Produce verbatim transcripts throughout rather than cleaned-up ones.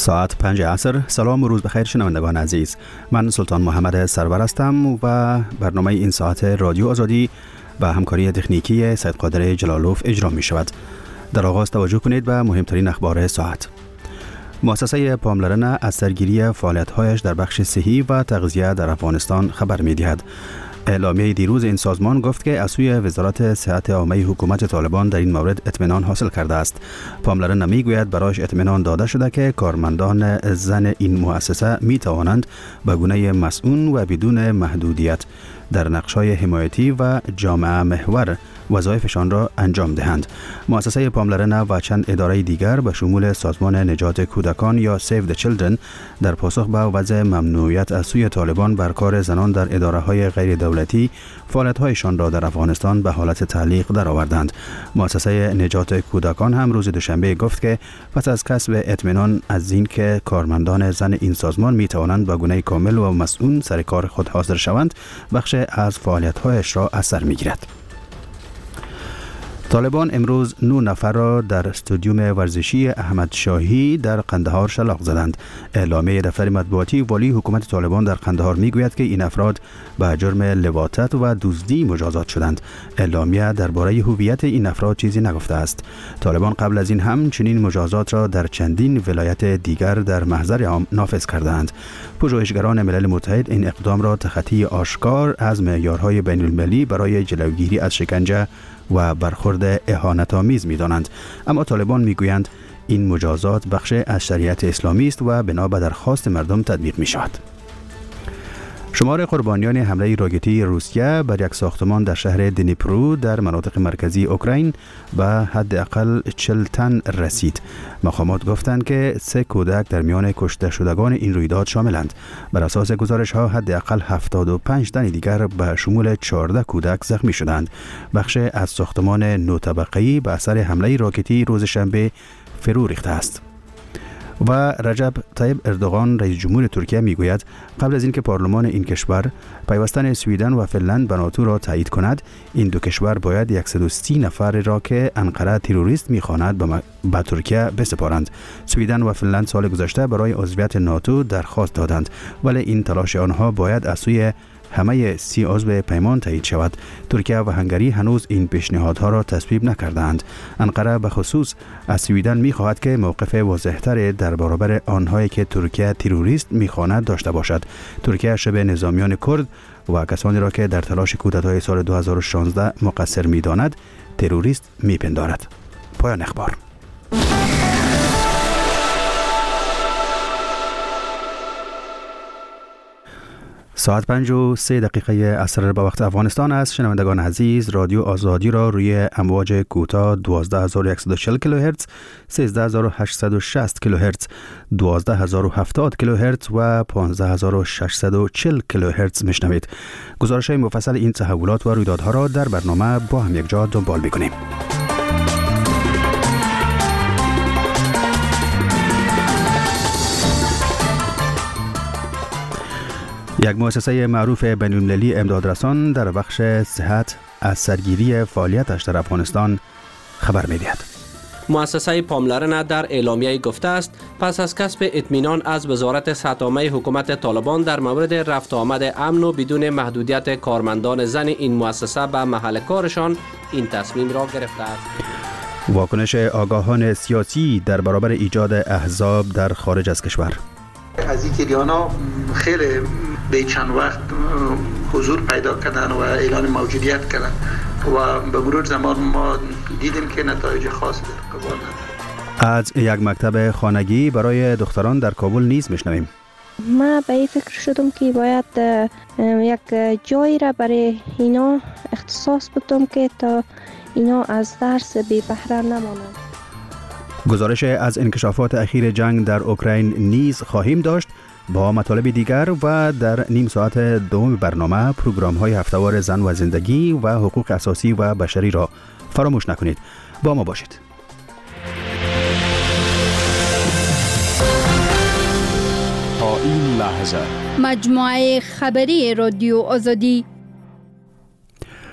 ساعت پنج عصر. سلام و روز بخیر شنوندگان عزیز. من سلطان محمد سرور هستم و برنامه این ساعت رادیو آزادی با همکاری تکنیکی سید قادر جلالوف اجرا می شود. در آغاز توجه کنید به مهمترین اخبار ساعت. مؤسسه پاملرنه از سرگیری فعالیت‌هایش در بخش صحی و تغذیه در افغانستان خبر می‌دهد. اعلامیه دیروز این سازمان گفت که از سوی وزارت صحت عامه حکومت طالبان در این مورد اطمینان حاصل کرده است. پاملرنه میگوید برایش اطمینان داده شده که کارمندان زن این مؤسسه می توانند به گونه مسئول و بدون محدودیت در نقش‌های حمایتی و جامعه محور وظایفشان را انجام دهند. مؤسسه پاملرنه و چند اداره دیگر به شمول سازمان نجات کودکان یا سیو د چیلدرن در پاسخ به وضع ممنوعیت از سوی طالبان بر کار زنان در اداره‌های غیر دولتی فعالیت‌هایشان را در افغانستان به حالت تعلیق درآوردند. مؤسسه نجات کودکان هم روز دوشنبه گفت که پس از کسب اطمینان از این که کارمندان زن این سازمان می توانند به گونه کامل و مسئول سر کار خود حاضر شوند، بخش از فعالیت‌هایش را از سر می‌گیرد. طالبان امروز نه نفر را در استادیوم ورزشی احمد شاهی در قندهار شلاق زدند. اعلامیه دفتر مطبوعاتی والی حکومت طالبان در قندهار میگوید که این افراد به جرم لواطت و دزدی مجازات شدند. اعلامیه درباره هویت این افراد چیزی نگفته است. طالبان قبل از این هم چنین مجازات را در چندین ولایت دیگر در محضر عام نافذ کردند. پژوهشگران ملل متحد این اقدام را تخطی آشکار از معیارهای بین المللی برای جلوگیری از شکنجه و برخورد اهانت‌آمیز می‌دانند، اما طالبان می‌گویند این مجازات بخش از شریعت اسلامی است و بنا به درخواست مردم تطبیق می‌شود. شمار قربانیان حمله راکتی روسیه بر یک ساختمان در شهر دنیپرو در مناطق مرکزی اوکراین به حداقل چهل تن رسید. مقامات گفتند که سه کودک در میان کشته شدگان این رویداد شاملند. بر اساس گزارش‌ها حداقل هفتاد و پنج تن دیگر به شمول چهارده کودک زخمی شدند. بخش از ساختمان نه طبقه‌ای به اثر حمله راکتی روز شنبه فرو ریخته است. و رجب طیب اردوغان رئیس جمهور ترکیه میگوید قبل از اینکه پارلمان این کشور پیوستن سویدن و فنلند به ناتو را تایید کند، این دو کشور باید صد و سی نفر را که انقره تروریست میخواند به, م... به ترکیه بسپارند. سویدن و فنلند سال گذشته برای عضویت ناتو درخواست دادند، ولی این تلاش آنها باید از سوی همه سی عضو پیمان تایید شود. ترکیه و هنگری هنوز این پیشنهادها را تصویب نکردند. انقره به خصوص از سویدن می‌خواهد که موقف واضح‌تر در برابر آنهایی که ترکیه تروریست می‌خواند داشته باشد. ترکیه شبه نظامیان کرد و کسانی را که در تلاش کودتای سال دو هزار و شانزده مقصر می‌داند تروریست می‌پندارد. پایان اخبار. ساعت پنج و سه دقیقه عصر به وقت افغانستان است. شنوندگان عزیز، رادیو آزادی را روی امواج کوتاه دوازده هزار و صد و چهل کیلوهرتز، سیزده هزار و هشتصد و شصت کیلوهرتز، دوازده هزار و هفتاد کیلوهرتز و پانزده هزار و ششصد و چهل کیلوهرتز میشنوید. گزارش‌های مفصل این تحولات و رویدادها را در برنامه با هم یک جا دنبال می‌کنیم. یک مؤسسه معروف بین‌المللی امدادرسان در بخش صحت از سرگیری فعالیتش در افغانستان خبر می‌دهد. مؤسسه پاملرنه در اعلامیه گفته است پس از کسب اطمینان از وزارت صحت عامه حکومت طالبان در مورد رفت آمد امن و بدون محدودیت کارمندان زن این مؤسسه به محل کارشان این تصمیم را گرفته است. واکنش آگاهان سیاسی در برابر ایجاد احزاب در خارج از کشور. از این جریانا خیلی به چند وقت حضور پیدا کردن و اعلان موجودیت کردن و به مرور زمان ما دیدیم که نتایج خاص در کابل نداره. از یک مکتب خانگی برای دختران در کابل نیز میشنویم. ما به این فکر شدم که باید یک جایی را برای اینا اختصاص بدم که تا اینا از درس بی بهره نمانند. گزارش از انکشافات اخیر جنگ در اوکراین نیز خواهیم داشت. با مطالب دیگر و در نیم ساعت دوم برنامه پروگرام های هفته‌وار زن و زندگی و حقوق اساسی و بشری را فراموش نکنید. با ما باشید. تا این لحظه مجموعه خبری رادیو آزادی.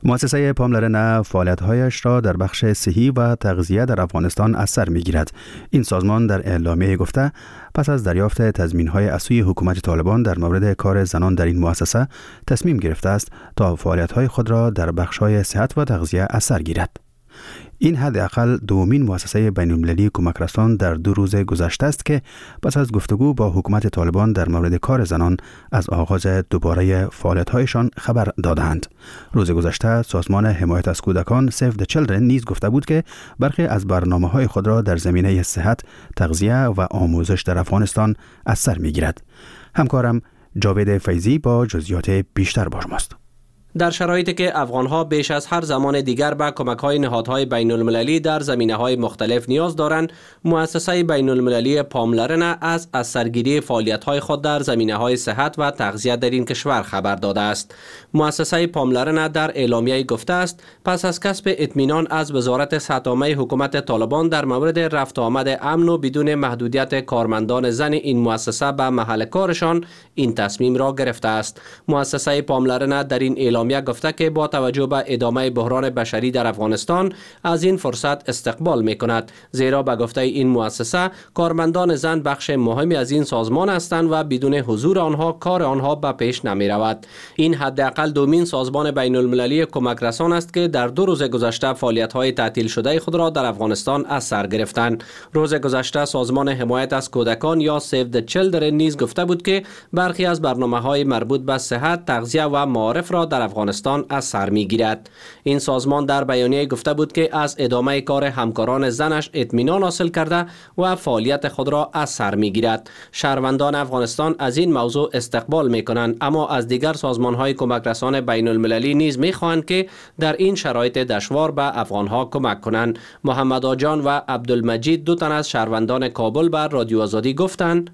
مؤسسه پاملرنه فعالیت‌هایش را در بخش صحی و تغذیه در افغانستان از سر می‌گیرد. این سازمان در اعلامیه گفته پس از دریافت تضمین‌های از سوی حکومت طالبان در مورد کار زنان در این مؤسسه تصمیم گرفته است تا فعالیت‌های خود را در بخش‌های صحت و تغذیه از سر گیرد. این حداقل دومین مؤسسه بین‌المللی کمک رسان در دو روز گذشته است که پس از گفتگو با حکومت طالبان در مورد کار زنان از آغاز دوباره فعالیت‌هایشان خبر دادند. روز گذشته سازمان حمایت از کودکان Save the Children نیز گفته بود که برخی از برنامه‌های خود را در زمینه صحت، تغذیه و آموزش در افغانستان از سر می‌گیرد. همکارم جاوید فیضی با جزئیات بیشتر با شماست. در شرایطی که افغانها بیش از هر زمان دیگر به کمک‌های نهادهای بین‌المللی در زمینه‌های مختلف نیاز دارند، مؤسسه بین‌المللی پاملرنه از از سرگیری فعالیت‌های خود در زمینه‌های صحت و تغذیه در این کشور خبر داده است. مؤسسه پاملرنه در اعلامیه گفته است پس از کسب اطمینان از وزارت صحت‌عامه حکومت طالبان در مورد رفت آمد امن و بدون محدودیت کارمندان زن این مؤسسه به محل کارشان، این تصمیم را گرفته است. مؤسسه پاملرنه در این اعلامیه گفته که با توجه به ادامه بحران بشری در افغانستان از این فرصت استقبال می کند، زیرا به گفته این مؤسسه کارمندان زن بخش مهمی از این سازمان هستند و بدون حضور آنها کار آنها به پیش نمی رود. این حداقل دومین سازمان بین المللی کمک رسان است که در دو روز گذشته فعالیت های تعطیل شده خود را در افغانستان از سر گرفتند. روز گذشته سازمان حمایت از کودکان یا Save the Children نیز گفته بود که برخی از برنامه‌های مربوط به صحت، تغذیه و معارف را در افغانستان از سر می‌گیرد. این سازمان در بیانیه گفته بود که از ادامه کار همکاران زنش اطمینان حاصل کرده و فعالیت خود را از سر می‌گیرد. شهروندان افغانستان از این موضوع استقبال می‌کنند، اما از دیگر سازمان‌های کمک رسان بین‌المللی نیز می‌خواهند که در این شرایط دشوار به افغان‌ها کمک کنند. محمد آجان و عبدالمجید دو تن از شهروندان کابل بر رادیو آزادی گفتند: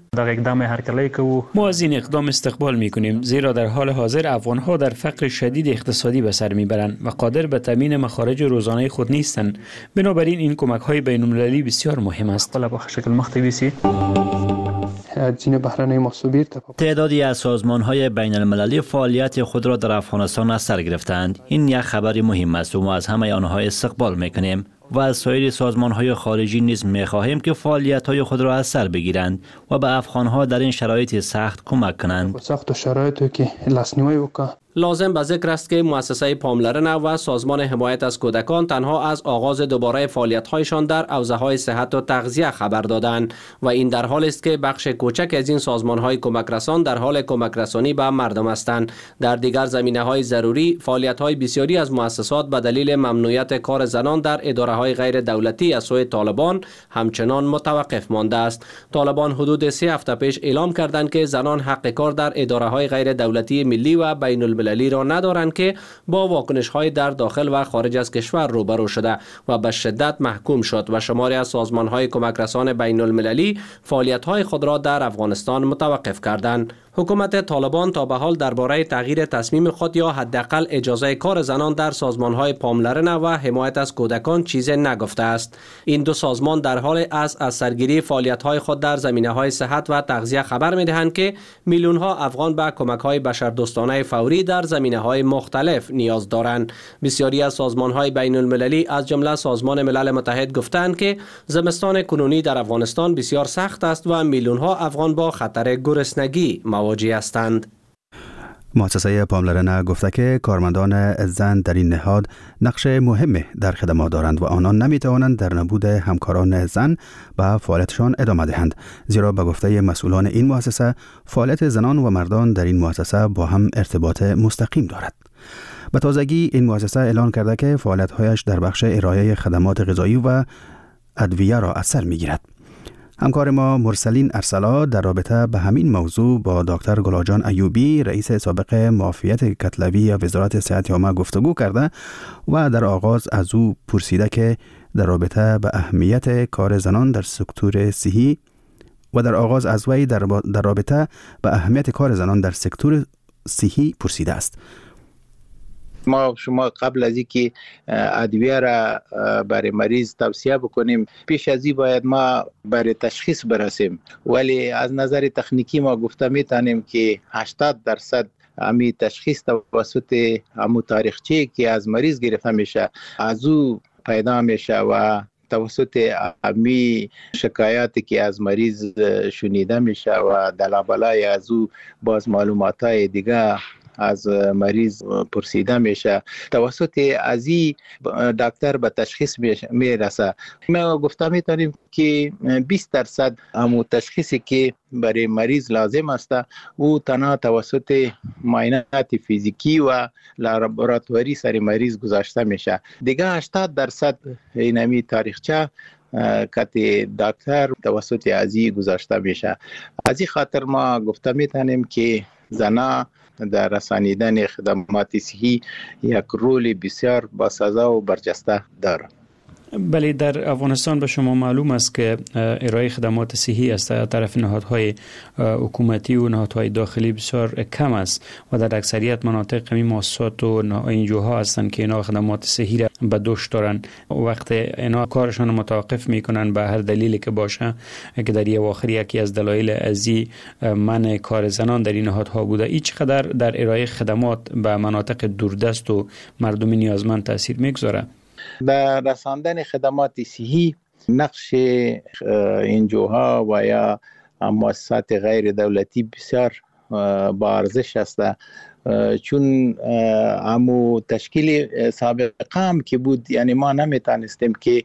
ما از این اقدام استقبال می‌کنیم، زیرا در حال حاضر افغان‌ها در فقر شدید اقتصادی به سر میبرند و قادر به تامین مخارج روزانه خود نیستند. بنابراین این کمک‌های بین‌المللی بسیار مهم است. تعدادی از سازمان‌های بین‌المللی فعالیت خود را در افغانستان از سر گرفتند. این یک خبر مهم است و ما از همه آنها استقبال می‌کنیم و از سایر سازمان‌های خارجی نیز می‌خواهیم که فعالیت‌های خود را از سر بگیرند و به افغان‌ها در این شرایط سخت کمک کنند. لازم به ذکر است که مؤسسه پاملرنه و سازمان حمایت از کودکان تنها از آغاز دوباره فعالیت‌هایشان در حوزه‌های صحت و تغذیه خبر دادند و این در حالی است که بخش کوچک از این سازمان‌های کمک رسان در حال کمک رسانی به مردم هستند. در دیگر زمینه‌های ضروری فعالیت‌های بسیاری از مؤسسات به دلیل ممنوعیت کار زنان در اداره‌های غیر دولتی از سوی طالبان همچنان متوقف مانده است. طالبان حدود سه هفته پیش اعلام کردند که زنان حق کار در اداره‌های غیر دولتی ملی و بین المللی را ندارند که با واکنش‌های در داخل و خارج از کشور روبرو شده و به شدت محکوم شد و شماری از سازمان‌های کمک رسان بین المللی فعالیت‌های خود را در افغانستان متوقف کردند. حکومت طالبان تا به حال درباره تغییر تصمیم خود یا حداقل اجازه کار زنان در سازمان‌های پاملرنه و حمایت از کودکان چیزی نگفته است. این دو سازمان در حال از از سرگیری فعالیت‌های خود در زمینه‌های صحت و تغذیه خبر می‌دهند که میلیون‌ها افغان به کمک‌های بشردوستانه فوری در زمینه‌های مختلف نیاز دارند. بسیاری از سازمان‌های بین‌المللی از جمله سازمان ملل متحد گفتند که زمستان کنونی در افغانستان بسیار سخت است و میلیون‌ها افغان با خطر گرسنگی مواجه هستند. مؤسسه پاملرنه گفته که کارمندان زن در این نهاد نقش مهمی در خدمات دارند و آنان نمیتوانند در نبود همکاران زن به فعالیتشان ادامه دهند، زیرا به گفته مسئولان این مؤسسه فعالیت زنان و مردان در این مؤسسه با هم ارتباط مستقیم دارد. به تازگی این مؤسسه اعلان کرده که فعالیت‌هایش در بخش ارائه خدمات غذایی و ادویه را از سر می‌گیرد. همکار ما مرسلین ارسلا در رابطه به همین موضوع با دکتر گلاجان ایوبی رئیس سابق معافیت کتلوی وزارت صحت عامه گفتگو کرده و در آغاز از او پرسیده که در رابطه به اهمیت کار زنان در سکتور صحی و در آغاز از وی در, در رابطه به اهمیت کار زنان در سکتور صحی پرسیده است. ما شما قبل از اینکه ادویه را برای مریض توصیه بکنیم پیش از این باید ما برای تشخیص برسیم، ولی از نظر تکنیکی ما گفته میتونیم که هشتاد درصد امی تشخیص توسط امو تاریخچه که از مریض گرفته میشه از او پیدا میشه و توسط امی شکایاتی که از مریض شنیده میشه و دلابلای از او باز معلوماتای دیگه از مریض پرسیده میشه توسط ازی دکتر به تشخیص میرسه. ما گفته میتونیم که بیست درصد همون تشخیصی که برای مریض لازم است او تنها توسط معاینات فیزیکی و لابراتواری سر مریض گذاشته میشه. دیگه هشتاد درصد اینمی تاریخچه کت دکتر توسط ازی گذاشته میشه. از این خاطر ما گفته میتونیم که زنا در رسانیدن خدمات صحی یک رول بسیار باسزا و برجسته دارد. بله، در افغانستان به شما معلوم است که ارائه خدمات صحی از طرف نهادهای حکومتی و نهادهای داخلی بسیار کم است و در اکثریت مناطق می مؤسسات و انجوها هستند که اینا خدمات صحی را به دوش دارن. وقت اینا کارشان متوقف میکنن به هر دلیلی که باشه که در یه واخر یکی از دلایل ازی منع کار زنان در این نهادها بوده. این چقدر در ارائه خدمات به مناطق دوردست و مردم نیازمند تاثیر میگذاره؟ در رساندن خدمات صحی نقش انجوها و یا مؤسسات غیر دولتی بسیار با ارزش است، چون همو تشکیل سابقه هم که بود، یعنی ما نمیتونستیم که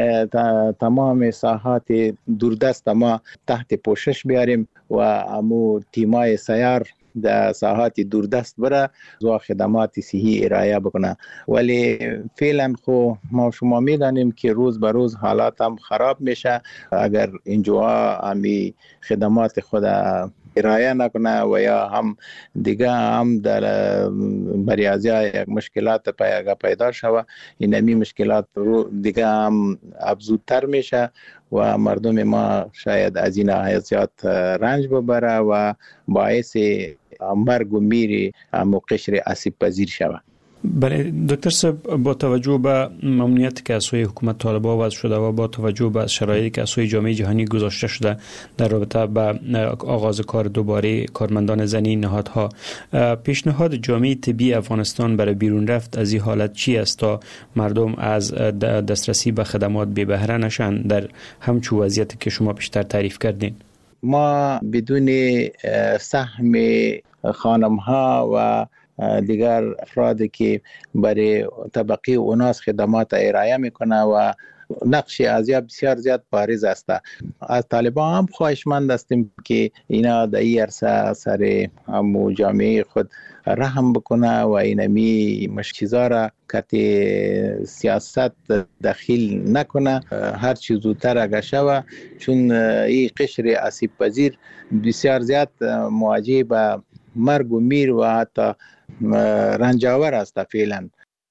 تمام ساحات دوردست ما تحت پوشش بیاریم و همو تیمای سیار در ساحات دوردست بره و خدمات صحی ارائه بکنه. ولی فعلا خو ما شما میدانیم که روز به روز حالات هم خراب میشه. اگر انجوها همی خدمات خود ارائه نکنه و یا هم دیگه هم در بریازی یک مشکلات پیدا شود، این همی مشکلات رو دیگه هم افزودتر میشه و مردم ما شاید از این حیثیت رنج ببره و باعث مرگ و میر قشر آسیب پذیر شود. بله دکتر صاحب، با توجه به ممنوعیت که از سوی حکومت طالبان وضع شده و با توجه به شرایطی که از سوی جامعه جهانی گذاشته شده در رابطه با آغاز کار دوباره کارمندان زنی نهادها، پیشنهاد جامعه طبی افغانستان برای بیرون رفت از این حالت چی است تا مردم از دسترسی به خدمات بی بهره نشن در همچون وضعیتی که شما بیشتر تعریف کردین؟ ما بدون سهم خانم ها و دیگر افرادی که برای طبقه اوناس خدمات ارائه میکنه و نقش ازیا بسیار زیاد بارز است. از طالبان هم خواهشمند هستیم که اینا در این عرصه سر همو جامعه خود رحم بکنه و اینمی مشکیزا را که سیاست داخل نکنه، هر چیز زودتر اگه شوه، چون این قشر آسیب پذیر بسیار زیاد مواجه به مرگ و میر و حتی رنجاور است فعلا.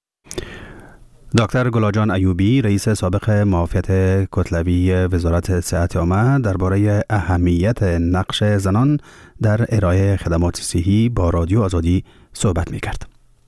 دکتر گلاجان ایوبی، رئیس سابق معافیت کتلوی وزارت صحت عامه، درباره اهمیت نقش زنان در ارائه خدمات صحی با رادیو آزادی صحبت می‌کرد.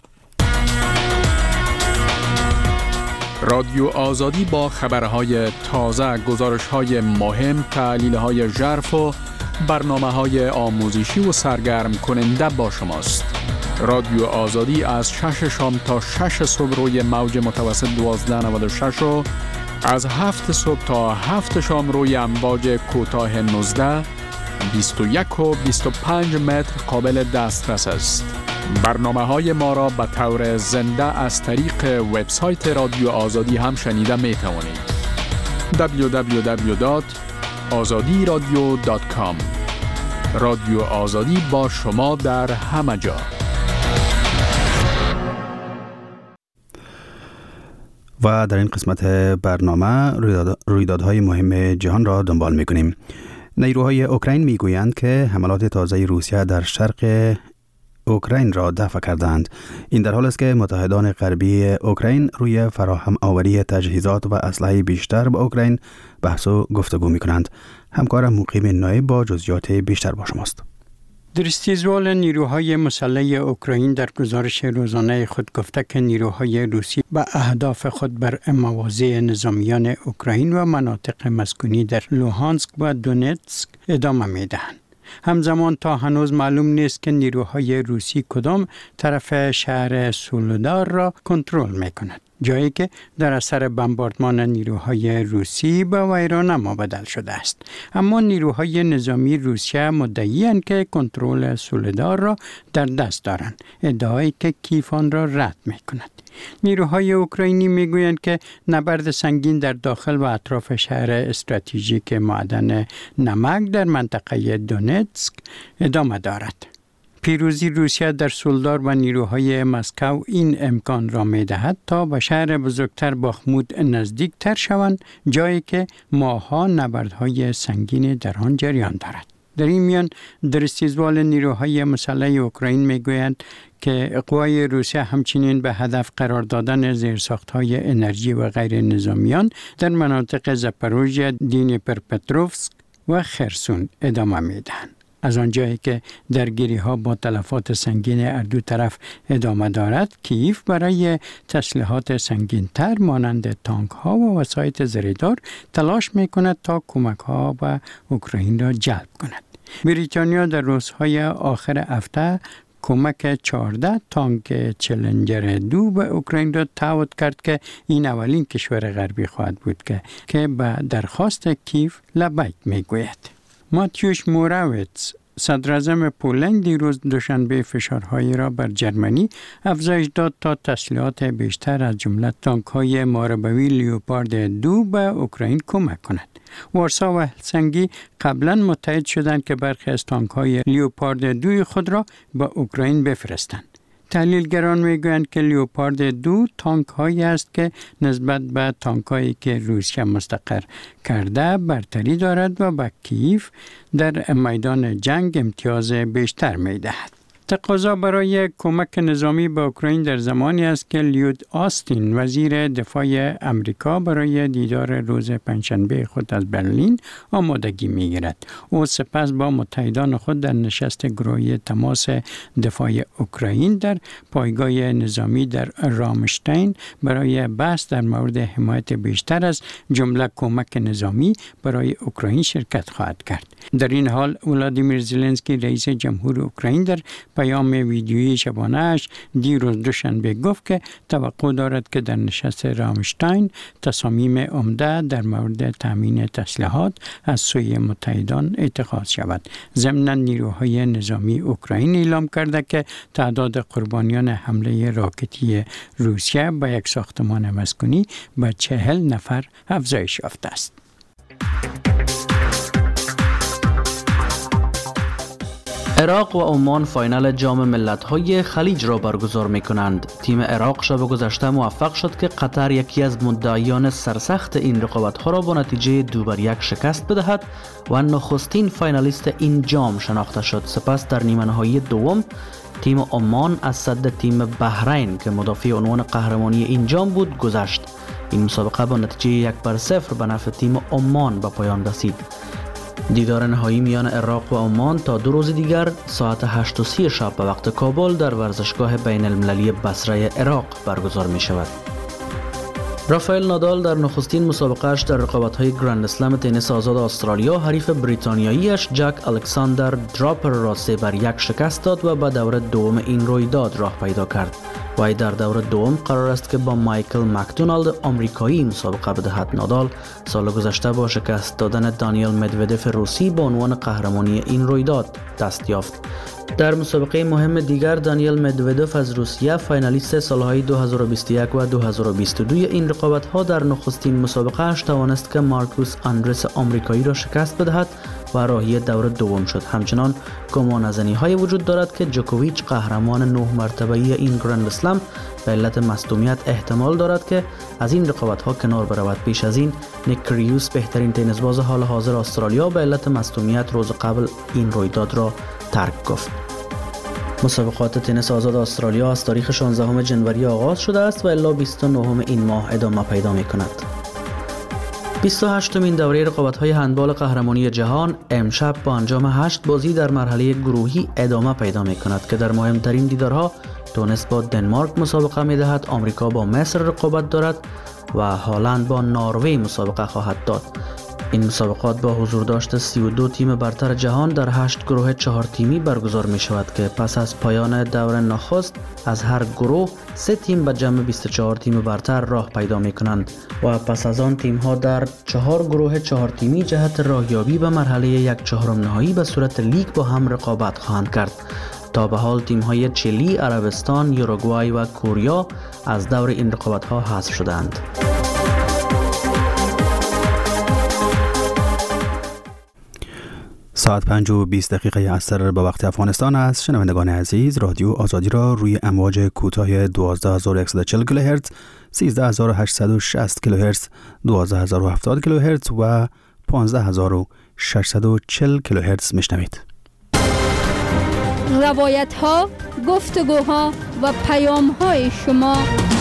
رادیو آزادی با خبرهای تازه، گزارش‌های مهم، تحلیل‌های ژرف و برنامه‌های آموزشی و سرگرم کننده با شماست. رادیو آزادی از شش شام تا شش صبح روی موج متوسط دوازده نود و شش و از هفت صبح تا هفت شام روی امواج کوتاه نوزده، بیست و یک و بیست و پنج متر قابل دسترس است. برنامه‌های ما را به طور زنده از طریق وبسایت رادیو آزادی هم شنیده می توانید. دبلیو دبلیو دبلیو دات آزادی رادیو دات کام. رادیو آزادی با شما در همه جا. و در این قسمت برنامه رویدادهای مهم جهان را دنبال می‌کنیم. نیروهای اوکراین میگویند که حملات تازه روسیه در شرق اوکراین را دفع کردند. این در حال است که متحدان غربی اوکراین روی فراهم آوری تجهیزات و اسلحه بیشتر به اوکراین بحث و گفتگو می‌کنند. همکارم مقیم نایب با جزئیات بیشتر با شماست. درستیزوال نیروهای مسلح اوکراین در گزارش روزانه خود گفته که نیروهای روسی به اهداف خود بر مواضع نظامیان اوکراین و مناطق مسکونی در لوهانسک و دونتسک ادامه می‌دهند. همزمان تا هنوز معلوم نیست که نیروهای روسی کدام طرف شهر سولودار را کنترل می‌کند، جایی که در اثر بمباردمان نیروهای روسی به ویرانما بدل شده است. اما نیروهای نظامی روسیه مدعی‌اند که کنترل سولودار را در دست دارند، ادعایی که کیف آن را رد می‌کند. نیروهای اوکراینی میگویند که نبرد سنگین در داخل و اطراف شهر استراتژیک معدن نمک در منطقه دونتسک ادامه دارد. پیروزی روسیه در سولدار و نیروهای مسکو این امکان را می‌دهد تا به شهر بزرگتر باخمود نزدیک تر شوند، جایی که ماه‌ها نبردهای سنگین در آن جریان دارد. در این میان در استیزوال نیروهای مسلح اوکراین میگویند که قوای روسیه همچنین به هدف قرار دادن زیرساخت‌های انرژی و غیر نظامیان در مناطق زاپاروژیا، دنیپرپتروفسک و خرسون ادامه میدهند. از آنجایی که درگیری‌ها با تلفات سنگین هر دو طرف ادامه دارد، کیف برای تسلیحات سنگین‌تر مانند تانک‌ها و وسایط زره‌دار تلاش می‌کند تا کمک‌ها به اوکراین را جلب کند. بریتانیا در روزهای آخر هفته کمک چهارده تانک چلنجر دو به اوکراین را تعهد کرد که این اولین کشور غربی خواهد بود که که به درخواست کیف لبیک میگوید. ماتیوش موراویتس صدراعظم پولند دیروز دوشنبه فشارهایی را بر جرمنی افزایش داد تا تسلیحات بیشتر از جمله تانک‌های محاربوی لیوپارد دو به اوکراین کمک کند. وارسا و هلسینکی قبلا متحد شدند که برخی از تانک‌های لیوپارد دو خود را به اوکراین بفرستند. تحلیلگران میگویند که لیوپارد دو تانک هایی است که نسبت به تانک هایی که روسیه مستقر کرده برتری دارد و به کیف در میدان جنگ امتیاز بیشتر میدهد. تقاضا برای کمک نظامی به اوکراین در زمانی است که لیود آستین وزیر دفاع امریکا برای دیدار روز پنجشنبه خود از برلین آمادگی می‌گیرد. او سپس با متحدان خود در نشست گروهی تماس دفاع اوکراین در پایگاه نظامی در رامشتین برای بحث در مورد حمایت بیشتر از جمله کمک نظامی برای اوکراین شرکت خواهد کرد. در این حال ولادیمیر زلنسکی رئیس جمهور اوکراین در پیام ویدیویی شبانه‌اش دیروز دوشنبه گفت که توقع دارد که در نشست رامشتین تصامیم عمده در مورد تامین تسلیحات از سوی متحدان اتخاذ شود. ضمناً نیروهای نظامی اوکراین اعلام کرده که تعداد قربانیان حمله راکتی روسیه به یک ساختمان مسکونی به چهل نفر افزایش یافته است. عراق و عمان فاینال جام ملت‌های خلیج را برگزار می‌کنند. تیم عراق شب گذشته موفق شد که قطر یکی از مدعیان سرسخت این رقابت‌ها را با نتیجه دو بر یک شکست بدهد و نخستین فاینالیست این جام شناخته شد. سپس در نیمه نهایی دوم تیم عمان از صد تیم بحرین که مدافع عنوان قهرمانی این جام بود گذشت. این مسابقه با نتیجه یک بر صفر به نفع تیم عمان به پایان رسید. دیدار نهایی میان عراق و عمان تا دو روز دیگر ساعت هشت و سی شب به وقت کابل در ورزشگاه بین المللی بصره عراق برگزار می شود. رافائل نادال در نخستین مسابقهش در رقابت‌های گرند اسلم تنیس آزاد استرالیا حریف بریتانیاییش جک الکساندر دراپر را سه بر یک شکست داد و به دور دوم این رویداد راه پیدا کرد. وی در دور دوم قرار است که با مایکل مکدونالد آمریکایی مسابقه بدهد. نادال سال گذشته با شکست دادن دانیل مدودف روسی به عنوان قهرمانی این رویداد دست یافت. در مسابقه مهم دیگر دانیل مدودف از روسیه فاینالیست سالهای دو هزار و بیست و یک و دو هزار و بیست و دو این رقابت‌ها در نخستین مسابقه‌اش توانست که مارکوس آندرس آمریکایی را شکست بدهد و راهی دور دوم شد. همچنان گمانه‌زنی‌های وجود دارد که جوکوویچ قهرمان نه مرتبه‌ای این گرند اسلم به علت مصدومیت احتمال دارد که از این رقابت‌ها کنار برود. پیش از این نیک کریوس بهترین تنیسباز حال حاضر استرالیا به علت مصدومیت روز قبل این رویداد را ترک گفت. مسابقات تنیس آزاد استرالیا از تاریخ شانزدهم جنوری آغاز شده است و الی بیست و نهم این ماه ادامه پیدا می‌کند. بیست و هشتمین دوره رقابت‌های هندبال قهرمانی جهان امشب با انجام هشت بازی در مرحله گروهی ادامه پیدا می‌کند که در مهمترین دیدارها تونس با دنمارک مسابقه می‌دهد، آمریکا با مصر رقابت دارد و هالند با نروژ مسابقه خواهد داد. این مسابقات با حضور داشت سی و دو تیم برتر جهان در هشت گروه چهار تیمی برگزار می شود که پس از پایان دور نخست از هر گروه سه تیم به جمع بیست و چهار تیم برتر راه پیدا می کنند و پس از آن تیم ها در چهار گروه چهار تیمی جهت راهیابی به مرحله یک چهارم نهایی به صورت لیگ با هم رقابت خواهند کرد. تا به حال تیم های چیلی، عربستان، یوروگوای و کوریا از دور این رقابت ها حذف شدند. ساعت پنج و بیست دقیقه عصر به وقت افغانستان است. شنوندگان عزیز، رادیو آزادی را روی امواج کوتاه دوازده هزار و صد و چهل کیلوهرتز، سیزده هزار و هشتصد و شصت کیلوهرتز، دوازده هزار و هفتاد کیلوهرتز و پانزده هزار و ششصد و چهل کیلوهرتز میشنوید. روایت ها، گفتگوها و پیام های شما.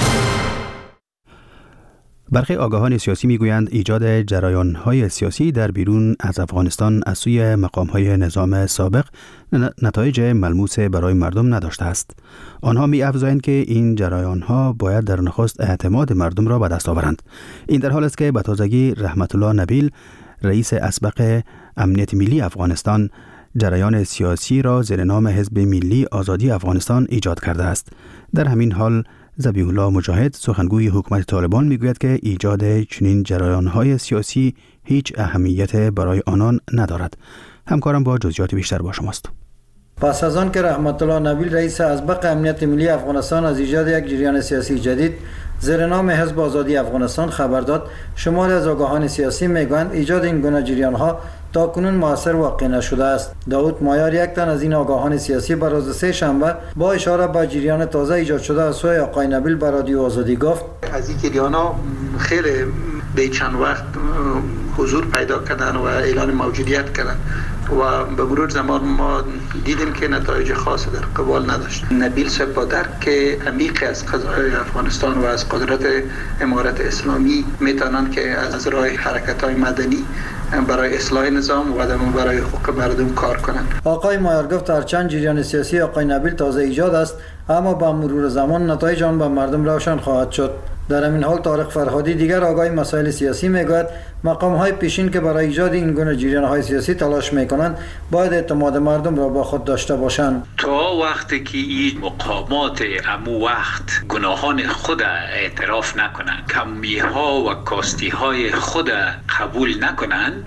برخی آگاهان سیاسی میگویند ایجاد جریان‌های سیاسی در بیرون از افغانستان از سوی مقام‌های نظام سابق نتایج ملموس برای مردم نداشته است. آنها می‌افزایند که این جریان‌ها باید در نخست اعتماد مردم را به دست آورند. این در حال است که به تازگی رحمت الله نبیل، رئیس اسبق امنیت ملی افغانستان، جریان سیاسی را زیر نام حزب ملی آزادی افغانستان ایجاد کرده است. در همین حال ذبیح الله مجاهد، سخنگوی حکومت طالبان، میگوید که ایجاد چنین جریان‌های سیاسی هیچ اهمیت برای آنان ندارد. همکارم با جزئیات بیشتر با شماست. پس از آن که رحمت الله نبیل، رئیس اسبق امنیت ملی افغانستان، از ایجاد یک جریان سیاسی جدید زیر نام حزب آزادی افغانستان خبر داد، شماری از آگاهان سیاسی میگویند ایجاد این گونه جریان‌ها تاکنون موثر واقع نشده است. داود مایار، یک تن از این آگاهان سیاسی، بر روز سه شنبه با اشاره به جریان تازه ایجاد شده از سوی آقای نبیل به رادیو آزادی گفت: از این جریان‌ها خیلی به چند وقت حضور پیدا کردن و اعلان موجودیت کردن و به مرور زمان ما دیدیم که نتایج خاص در قبال نداشت. نبیل صاحب با درک عمیق از قضای افغانستان و از قدرت امارت اسلامی میتونن که از راه حرکت‌های مدنی برای اصلاح نظام و برای حقوق مردم کار کنند. آقای مایار گفت هرچند جریان سیاسی آقای نبیل تازه ایجاد است، اما با مرور زمان نتایج آن به مردم روشن خواهد شد. در همین حال طارق فرهادی، دیگر آگاه مسائل سیاسی، میگوید مقام های پیشین که برای ایجاد این گونه جریان های سیاسی تلاش میکنند باید اعتماد مردم را با خود داشته باشند. تا وقتی که این مقامات امو وقت گناهان خود اعتراف نکنند، کمی ها و کاستی های خود قبول نکنند،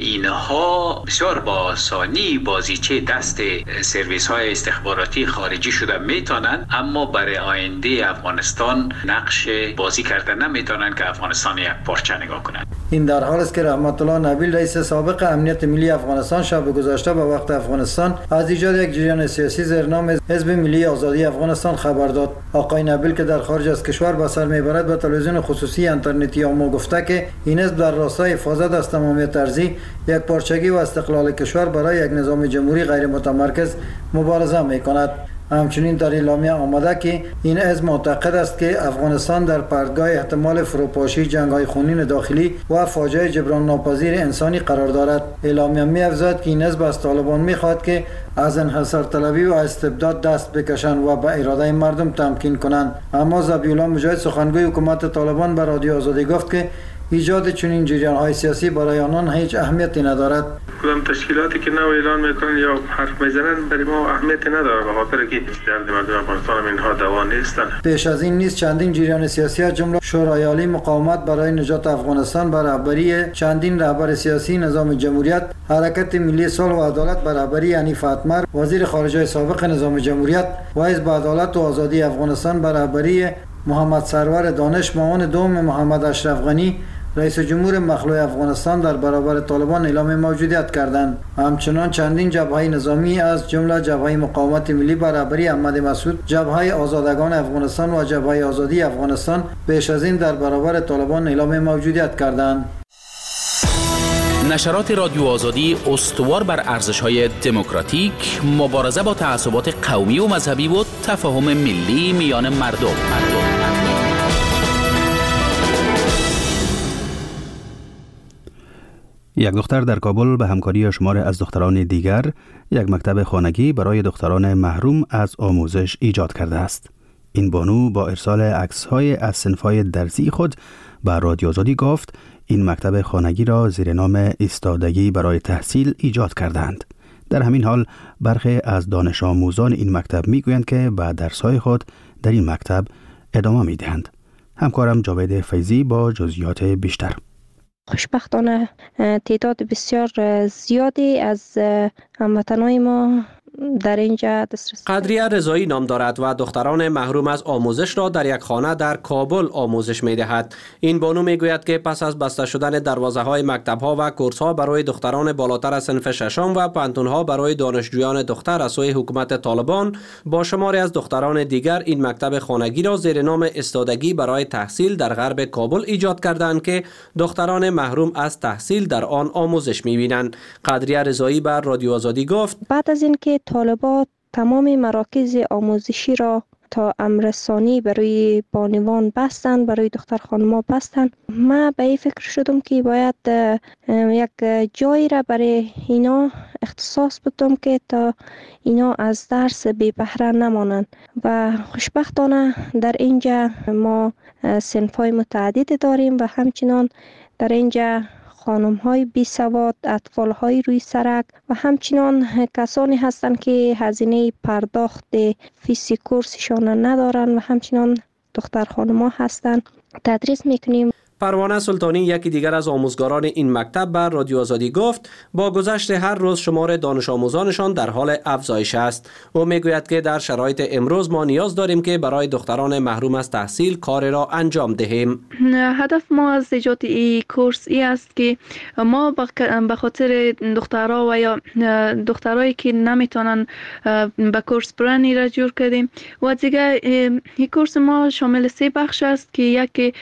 اینها بسیار با آسانی بازیچه دست سرویس های استخباراتی خارجی شده میتونند، اما برای آینده افغانستان نقش بازی کرده نمیتونن که افغانستان یک پارچه نگاه کنند. این در حال است که رحمت الله نبیل، رئیس سابق امنیت ملی افغانستان، شب گذشته به وقت افغانستان از ایجاد یک جریان سیاسی زیر نام حزب ملی آزادی افغانستان خبر داد. آقای نبیل که در خارج از کشور به سر میبرد به تلویزیون خصوصی اینترنتی آمو گفته که این حزب در راستای حفاظت از تمامیت ارضی، یک پارچگی و استقلال کشور برای یک نظام جمهوری غیر متمرکز مبارزه میکند. همچنین در اعلامیه آمده که این حزب معتقد است که افغانستان در پرتگاه احتمال فروپاشی، جنگ‌های خونین داخلی و فاجعه جبران ناپذیر انسانی قرار دارد. اعلامیه می‌افزاید که این حزب از طالبان می‌خواهد که از انحصار طلبی و استبداد دست بکشند و به اراده مردم تمکین کنند. اما ذبیح الله مجاهد، سخنگوی حکومت طالبان، به رادیو آزادی گفت که ایجاد چنین جریان‌های سیاسی برای آنان هیچ اهمیتی ندارد. کدام تشکیلاتی که نو اعلان میکنن یا حرف میزنن برای ما اهمیتی نداره، به خاطر که درد مردم افغانستان اینها دوا نیستن. پیش از این نیز چندین جریان سیاسی از جمله شورای عالی مقاومت برای نجات افغانستان به رهبری چندین رهبر سیاسی نظام جمهوریت، حرکت ملی صلح و عدالت به رهبری حنیف اتمر، وزیر خارجه سابق نظام جمهوریت، و حزب عدالت و آزادی افغانستان به رهبری محمد سرور دانش، معاون دوم محمد اشرف غنی، رئیس جمهور مخلوع افغانستان، در برابر طالبان اعلام موجودیت کردند. همچنان چندین جبهه نظامی از جمله جبهه مقاومت ملی به رهبری احمد مسعود، جبهه آزادگان افغانستان و جبهه آزادی افغانستان پیش از این در برابر طالبان اعلام موجودیت کردند. نشرات رادیو آزادی استوار بر ارزش‌های دموکراتیک، مبارزه با تعصبات قومی و مذهبی و تفاهم ملی میان مردم. مردم. یک دختر در کابل به همکاری شمار از دختران دیگر یک مکتب خانگی برای دختران محروم از آموزش ایجاد کرده است. این بانو با ارسال عکس‌های از صنف‌های درسی خود به رادیو آزادی گفت این مکتب خانگی را زیر نام ایستادگی برای تحصیل ایجاد کردند. در همین حال برخی از دانش آموزان این مکتب میگویند که به درس‌های خود در این مکتب ادامه میدهند. همکارم جاوید فیضی با جزئیات بیشتر. خوشبختانه تعداد بسیار زیادی از هموطنان ما در اینجا دسترسی. قدریه رضایی نام دارد و دختران محروم از آموزش را در یک خانه در کابل آموزش می دهد. این بانو می گوید که پس از بسته شدن دروازه های مکتب ها و کورس ها برای دختران بالاتر از صنف ششم و پانتون ها برای دانشجویان دختر از سوی حکومت طالبان، با شماری از دختران دیگر این مکتب خانگی را زیر نام ایستادگی برای تحصیل در غرب کابل ایجاد کردند که دختران محروم از تحصیل در آن آموزش می بینند. قدریه رضایی بر رادیو آزادی گفت بعد از اینکه طالبان تمام مراکز آموزشی را تا امرسانی برای بانوان بستند، برای دختر خانم‌ها بستند، ما به این فکر شدم که باید یک جایی را برای اینا اختصاص بدم که تا اینا از درس بی بهره نمانند و خوشبختانه در اینجا ما صنف‌های متعدد داریم و همچنان در اینجا خانم های بی سواد، اطفال های روی سرک و همچنان کسانی هستند که هزینه پرداخت فیس کورسشان ندارند و همچنان دختر خانم ها هستند. تدریس میکنیم. پروانه سلطانی یکی دیگر از آموزگاران این مکتب بر رادیو آزادی گفت با گذشت هر روز شمار دانش آموزانشان در حال افزایش است. او میگوید که در شرایط امروز ما نیاز داریم که برای دختران محروم از تحصیل کار را انجام دهیم. هدف ما از ایجاد این کورس ای است که ما به خاطر دخترها و یا دخترایی که نمیتونن به کورس برن را جور کردیم و دیگه این کورس ما شامل سه بخش است که یک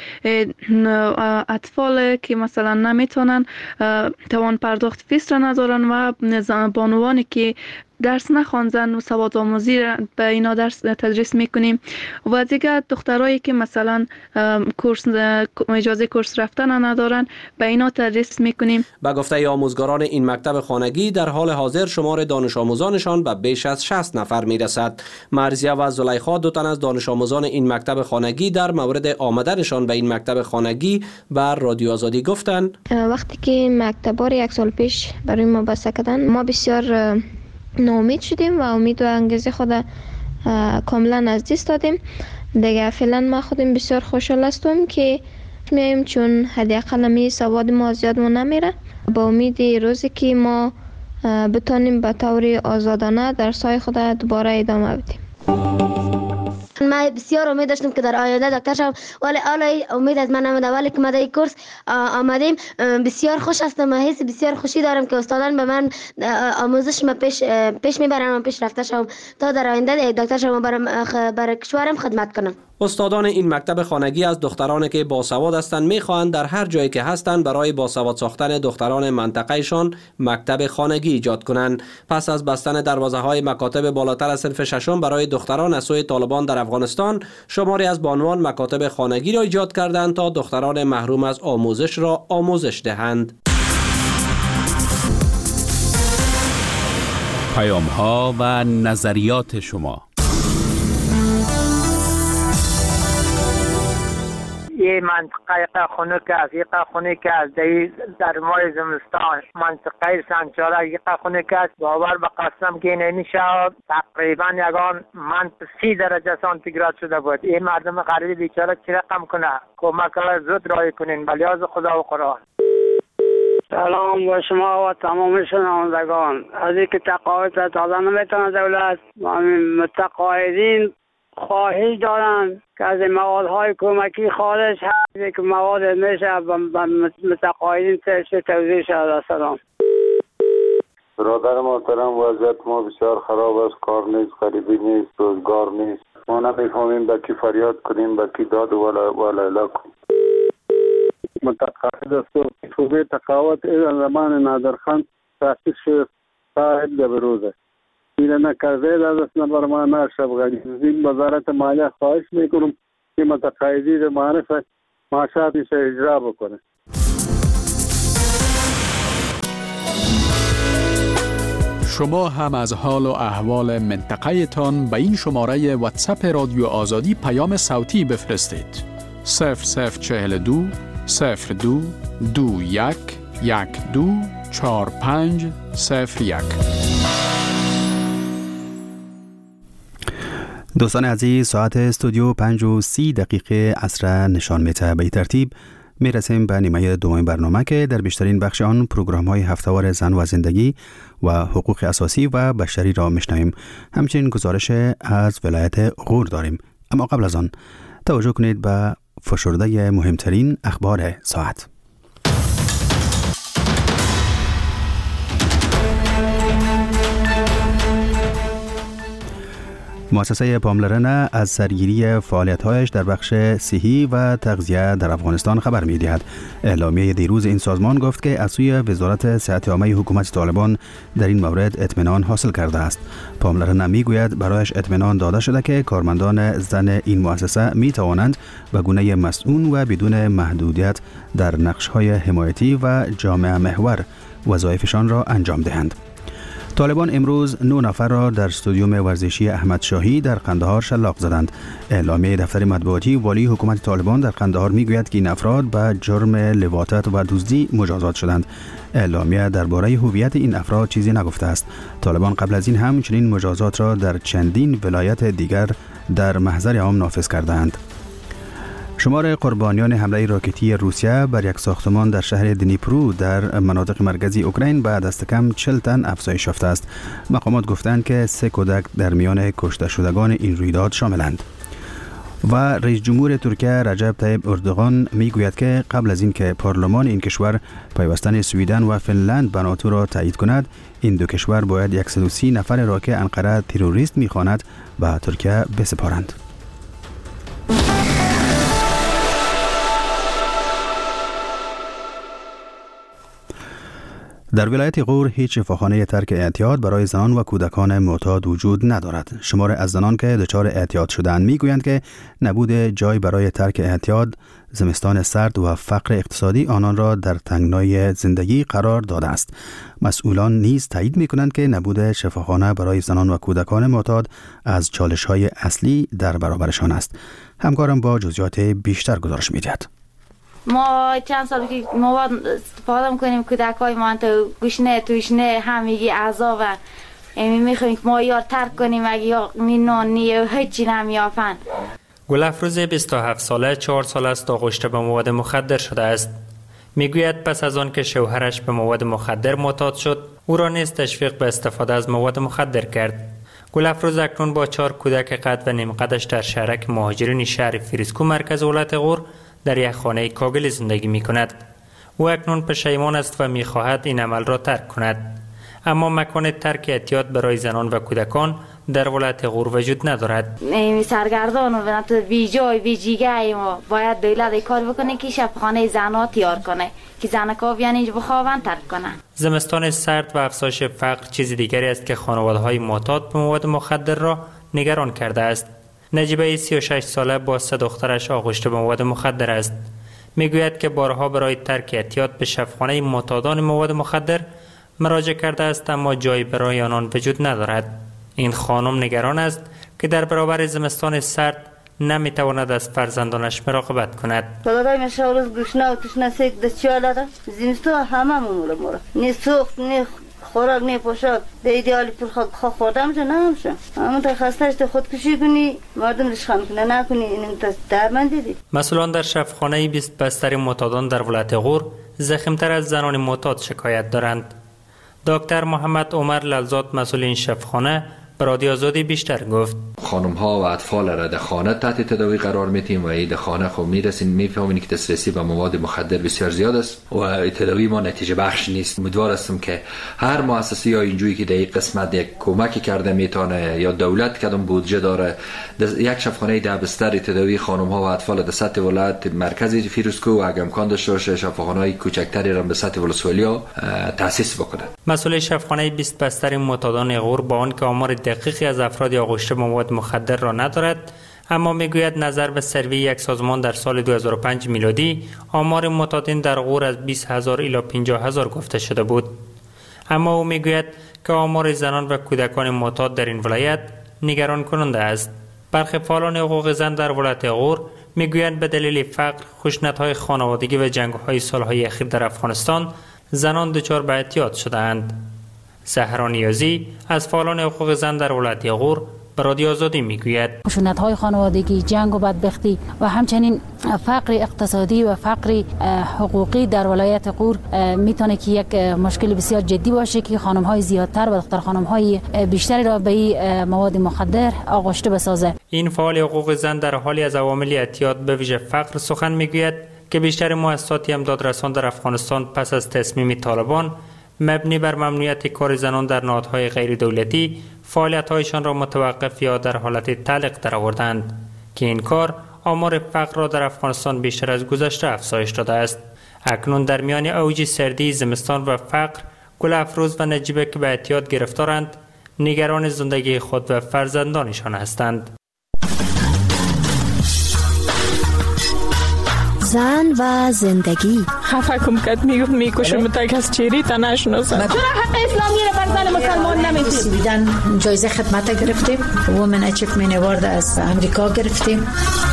اطفال که مثلا نمیتونن توان پرداخت فیس را ندارن و بانوانی که درس نخواندن و سواد آموزی به اینا درس تدریس میکنیم و دیگه دخترایی که مثلا کورس اجازه کورس رفتن ندارن به اینا تدریس میکنیم. به گفته آموزگاران این مکتب خانگی در حال حاضر شمار دانش آموزانشان به بیش از شصت نفر میرسد. مرزیه و زلیخا دو تن از دانش آموزان این مکتب خانگی در مورد آمدنشان به این مکتب خانگی بر رادیو آزادی گفتند وقتی که مکتب‌ها یک سال پیش برای ما بسته کردن ما بسیار ناامید شدیم و امید و انگیزه خود کاملا از دست دادیم. دیگه فعلا ما خودم بسیار خوشحال هستم که میایم چون حداقل می سواد ما زیاد ما نمیره. با امید روزی که ما بتونیم به طور آزادانه درس‌های خود دوباره ادامه بدیم. ما بسیار امید داشتم که در آینده دکتر شوم ولی حالا امید از من نمیده ولی که ما در این کورس آمدیم بسیار خوش هستم و حس بسیار خوشی دارم که استادان به من آموزش ما پیش پیش میبرن و پیش رفته شوم تا در آینده دکتر شوم برای برای کشورم خدمت کنم. استادان این مکتب خانگی از دخترانی که باسواد هستند میخواهند در هر جایی که هستند برای باسواد ساختن دختران منطقهشان مکتب خانگی ایجاد کنند. پس از بستن دروازه های مکاتب بالاتر از صنف ششم برای دختران از سوی طالبان در افغانستان، شماری از بانوان مکاتب خانگی را ایجاد کردند تا دختران محروم از آموزش را آموزش دهند. پیام ها و نظریات شما. یه منطقه خونه که از یک خونه که از در ماه زمستان منطقه سنچاله یک خونه که از باور به قسم که نمیشه تقریبا یگان من سی درجه سانتیگراد شده بود. این مردم غریبی بیچاره چی رقم کنه کمک زود رای کنین بلیاز خدا و قرآن. سلام با شما و تمام شنوندگان. از اینکه تقاعد تازه نمیتونه دولت متقاعدین خواهش دارن که از موادهای کمکی خارج هست که مواد میشه به متقاعدین توزیع شده. سلام. برادر محترم وضعیت ما بسیار خراب است. کار نیست، غریبی نیست، روزگار نیست. ما نمیفهمیم به کی فریاد کنیم، به کی داد و لیلا کنیم. متقاعد است و صوبه تقاعد از زمان نادرخان تاسیس شد تا حد بروزه این نکرده از اسم برمانه شبغانی زین وزارت مالیه خواهش میکنم که متقاعدی معرف معاشاتش اجرا بکنه. شما هم از حال و احوال منطقه تان به این شماره واتساپ رادیو آزادی پیام صوتی بفرستید. صفر صفر چهل و دو صفر دو دو یک یک دو چهار پنج صفر یک. دوستان عزیز، ساعت استودیو پنج و سی دقیقه عصر نشان میده. به ترتیب می رسیم به نیمه دوم برنامه که در بیشترین بخش آن پروگرام های هفته‌وار زن و زندگی و حقوق اساسی و بشری را میشنویم. همچنین گزارش از ولایت غور داریم. اما قبل از آن توجه کنید به فشرده مهمترین اخبار ساعت. مؤسسه پاملرنه از سرگیری فعالیت‌هایش در بخش صحی و تغذیه در افغانستان خبر می‌دهد. اعلامیه دیروز این سازمان گفت که از سوی وزارت صحت عامه حکومت طالبان در این مورد اطمینان حاصل کرده است. پاملرنه می‌گوید برایش اطمینان داده شده که کارمندان زن این مؤسسه می‌توانند به گونه مسئول و بدون محدودیت در نقش‌های حمایتی و جامعه محور وظایفشان را انجام دهند. طالبان امروز نه نفر را در استادیوم ورزشی احمد شاهی در قندهار شلاق زدند. اعلامیه دفتر مطبوعاتی والی حکومت طالبان در قندهار میگوید که این افراد به جرم لواطت و دزدی مجازات شدند. اعلامیه درباره هویت این افراد چیزی نگفته است. طالبان قبل از این هم چنین مجازات را در چندین ولایت دیگر در محضر عام نافذ کردند. شمار قربانیان حمله راکتی روسیه بر یک ساختمان در شهر دنیپرو در مناطق مرکزی اوکراین به دست کم چهل تن افزایش یافته است. مقامات گفتند که سه کودک در میان کشته شدگان این رویداد شاملند. و رئیس جمهور ترکیه رجب طیب اردوغان میگوید که قبل از اینکه پارلمان این کشور پیوستن سویدن و فنلند به ناتو را تایید کند، این دو کشور باید صد و سی نفر را که انقره تروریست میخواند به ترکیه بسپارند. در ولایت غور هیچ شفاخانه ترک اعتیاد برای زنان و کودکان معتاد وجود ندارد. شمار از زنان که دچار اعتیاد شدند میگویند که نبود جای برای ترک اعتیاد، زمستان سرد و فقر اقتصادی آنان را در تنگنای زندگی قرار داده است. مسئولان نیز تایید میکنند که نبود شفاخانه برای زنان و کودکان معتاد از چالش‌های اصلی در برابرشان است. همکارم با جزئیات بیشتر گزارش می‌دهد. ما چند سال که مواد استفاده میکنیم کودکای ما تو گوشنه توشنه همگی اعضا و میخوایم که ما یار ترک کنیم اگه یا مینانی و هیچی نمیافن. گلافروز بیست و هفت ساله چهار سال است آغشته به مواد مخدر شده است. میگوید پس از آن که شوهرش به مواد مخدر معتاد شد، او را نیز تشویق به استفاده از مواد مخدر کرد. گلافروز اکنون با چهار کودک قد و نیم قدش در شهرک مهاجرین شهر فریسکو مرکز ولایت غور در یک خانه کاگل زندگی می کند. او اکنون پشیمان است و می خواهد این عمل را ترک کند. اما مکان ترک اعتیاد برای زنان و کودکان در ولایت غور وجود ندارد. این سرگردان و بنابراین بی جای بی جیگه ما باید دولت کار بکنه که شفاخانه زنها تیار کنه که زنکا بیان اینجا بخوابن ترک کنن. زمستان سرد و افزایش فقر چیز دیگری است که خانواده‌های معتاد به مواد مخدر را نگران کرده است. نجیبه سی و شش ساله با سه دخترش آغشته به مواد مخدر است. میگوید که بارها برای ترک اعتیاد به شفاخانه معتادان مواد مخدر مراجعه کرده است اما جایی برای آنان وجود ندارد. این خانم نگران است که در برابر زمستان سرد نمیتواند از فرزندانش مراقبت کند. دادای میشه روز گوشنه و تشنه سیک دستیال داده. زمستان همه مورا مورا. نی سوخت نی خوراک نی پوشاک. به ایدئالی پر خود خواه خورده همشه نه همشه. اما تا خستهش تا خودکشی کنی مردم رشخم کنه نکنی اینم تا درمند دیدی. مسئولان در شفاخانه بیست بستر معتادان در ولایت غور ضخیم‌تر از زنان معتاد شکایت دارند. دکتر محمد عمر للزاد مسئول این شفاخانه به رادیو آزادی بیشتر گفت. خانم ها و اطفال را در خانه تحت تداوی قرار میتیم و این خانه خب میرسین میفهمین که دسترسی به مواد مخدر بسیار زیاد است و تداوی ما نتیجه بخش نیست. امیدوار هستم که هر مؤسسه یا اینجوری که در این قسمت یک کمکی کرده میتونه یا دولت کدام بودجه داره یک شفاخانه ده بستر تداوی خانم ها و اطفال در سطح ولایت مرکزی فیروزکو و اگه امکان داشته باشه شفاخانه های کوچکتری را به سطح ولسوالی تاسیس بکنه. مسئول شفاخانه بیست بستر معتادان غور با آنکه آمار دقیقی از افراد آغشته به مواد مخدر را ندارد، اما میگوید نظر به سروی یک سازمان در سال دو هزار و پنج میلادی آمار معتادین در غور از بیست هزار الی پنجاه هزار گفته شده بود. اما او میگوید که آمار زنان و کودکان معتاد در این ولایت نگران کننده است. برخی فعالان حقوق زن در ولایت غور میگویند به دلیل فقر، خشونت‌های خانوادگی و جنگ‌های سال‌های اخیر در افغانستان زنان دچار به اعتیاد شده‌اند. زهرا نیازی از فعالان حقوق زن در ولایت غور به رادیو آزادی میگوید خشونت‌های خانوادگی، جنگ و بدبختی و همچنین فقر اقتصادی و فقر حقوقی در ولایت غور میتونه که یک مشکل بسیار جدی باشه که خانم‌های زیادتر و دختر خانم‌های بیشتری را به مواد مخدر آغشته بسازه. این فعال حقوق زن در حالی از عوامل اعتیاد به ویژه فقر سخن میگوید که بیشتر مؤسسات امدادرسان در افغانستان پس از تصمیم طالبان مبنی بر ممنوعیت کار زنان در نهادهای غیر دولتی فعالیت‌هایشان را متوقف یا در حالت تعلیق درآوردند که این کار آمار فقر را در افغانستان بیشتر از گذشته افزایش داده است. اکنون در میان اوج سردی، زمستان و فقر، گل افروز و نجیبه که به اعتیاد گرفتارند نگران زندگی خود و فرزندانشان هستند. زن و زندگی خفه کم کد میگفت میکشم تا از چیری تا نشناسم. چرا حق اسلامی رو بر زن مسلمان نمیدیم؟ بیدن جایزه خدمت گرفتیم، وومن اچیومنت اوارد از امریکا گرفتیم.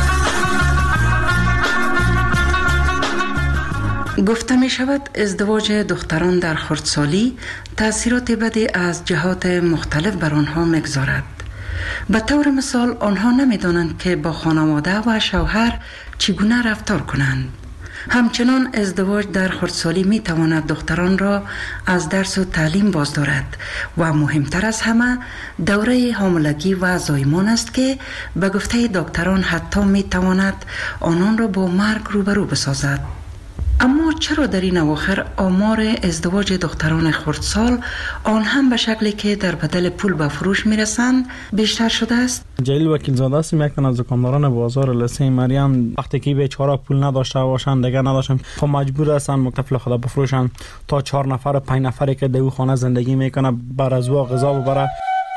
گفته می شود ازدواج دختران در خردسالی تأثیرات بدی از جهات مختلف بر آنها میگذارد. به طور مثال آنها نمیدانند که با خانواده و شوهر چگونه رفتار کنند. همچنان ازدواج در خردسالی می تواند دختران را از درس و تعلیم باز دارد و مهمتر از همه دوره حاملگی و زایمان است که به گفته دکتران حتی می تواند آنان را با مرگ روبرو بسازد. اما چرا در این اواخر آمار ازدواج دختران خردسال آن هم به شکلی که در بدل پول به فروش میرسند بیشتر شده است؟ جلیل وکیل زاده است، یک تن از دکانداران بازار لسه مریم وقتی که بیچاره پول نداشته باشند دیگه نداشتن خب مجبور هستن مکتفل خدا بفروشن تا چهار نفر و پنج نفری که در خانه زندگی میکنه بر از او غذا ببره.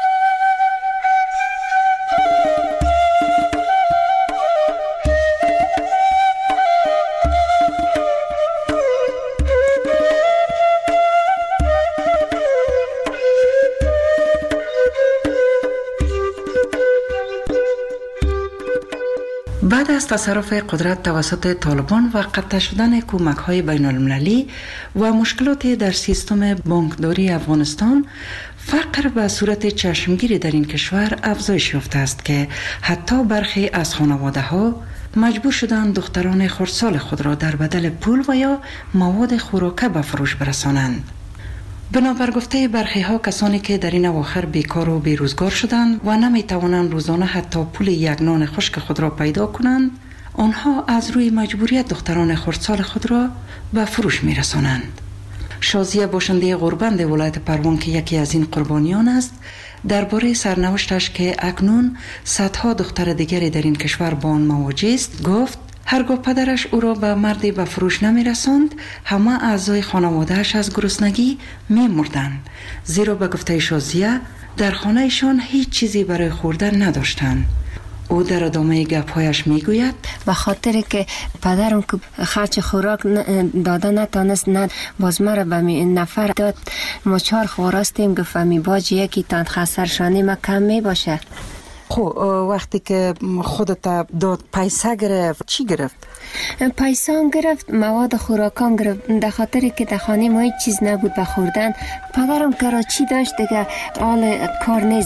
بعد از تصرف قدرت توسط طالبان و قطع شدن کمک‌های بین‌المللی و مشکلات در سیستم بانکداری افغانستان، فقر به صورت چشمگیری در این کشور افزایش یافته است که حتی برخی از خانواده‌ها مجبور شدند دختران خردسال خود را در بدل پول و یا مواد خوراکه به فروش برسانند. بنابر گفته برخی ها کسانی که در این اواخر بیکار و بیروزگار شدند و نمی توانند روزانه حتی پول یک نان خشک خود را پیدا کنند، آنها از روی مجبوریت دختران خردسال خود را به فروش می رسانند. شازیه باشنده غوربند ولایت پروان که یکی از این قربانیان است، درباره سرنوشتش که اکنون صدها دختر دیگری در این کشور با آن مواجه است گفت هرگاه پدرش او را به مردی به فروش نمی رساند، همه اعضای خانوادهش از گرسنگی می مردند، زیرا به گفته شازیه در خانهشان هیچ چیزی برای خوردن نداشتند. او در ادامه گپ‌هایش میگوید به خاطر که پدرم که خرچ خوراک داده نتانست، نه باز مرا به نفر داد، ما چهار خواراستیم، گفت می باج یکی تان خسرشانی ما کم می باشه. خب وقتی که خودت داد پیسه گرفت چی گرفت؟ پیسان گرفت، مواد خوراکان گرفت، در خاطر که در خانه ما هیچ چیز نبود به خوردن. پدرم کراچی داشت دیگه حال کار نیست.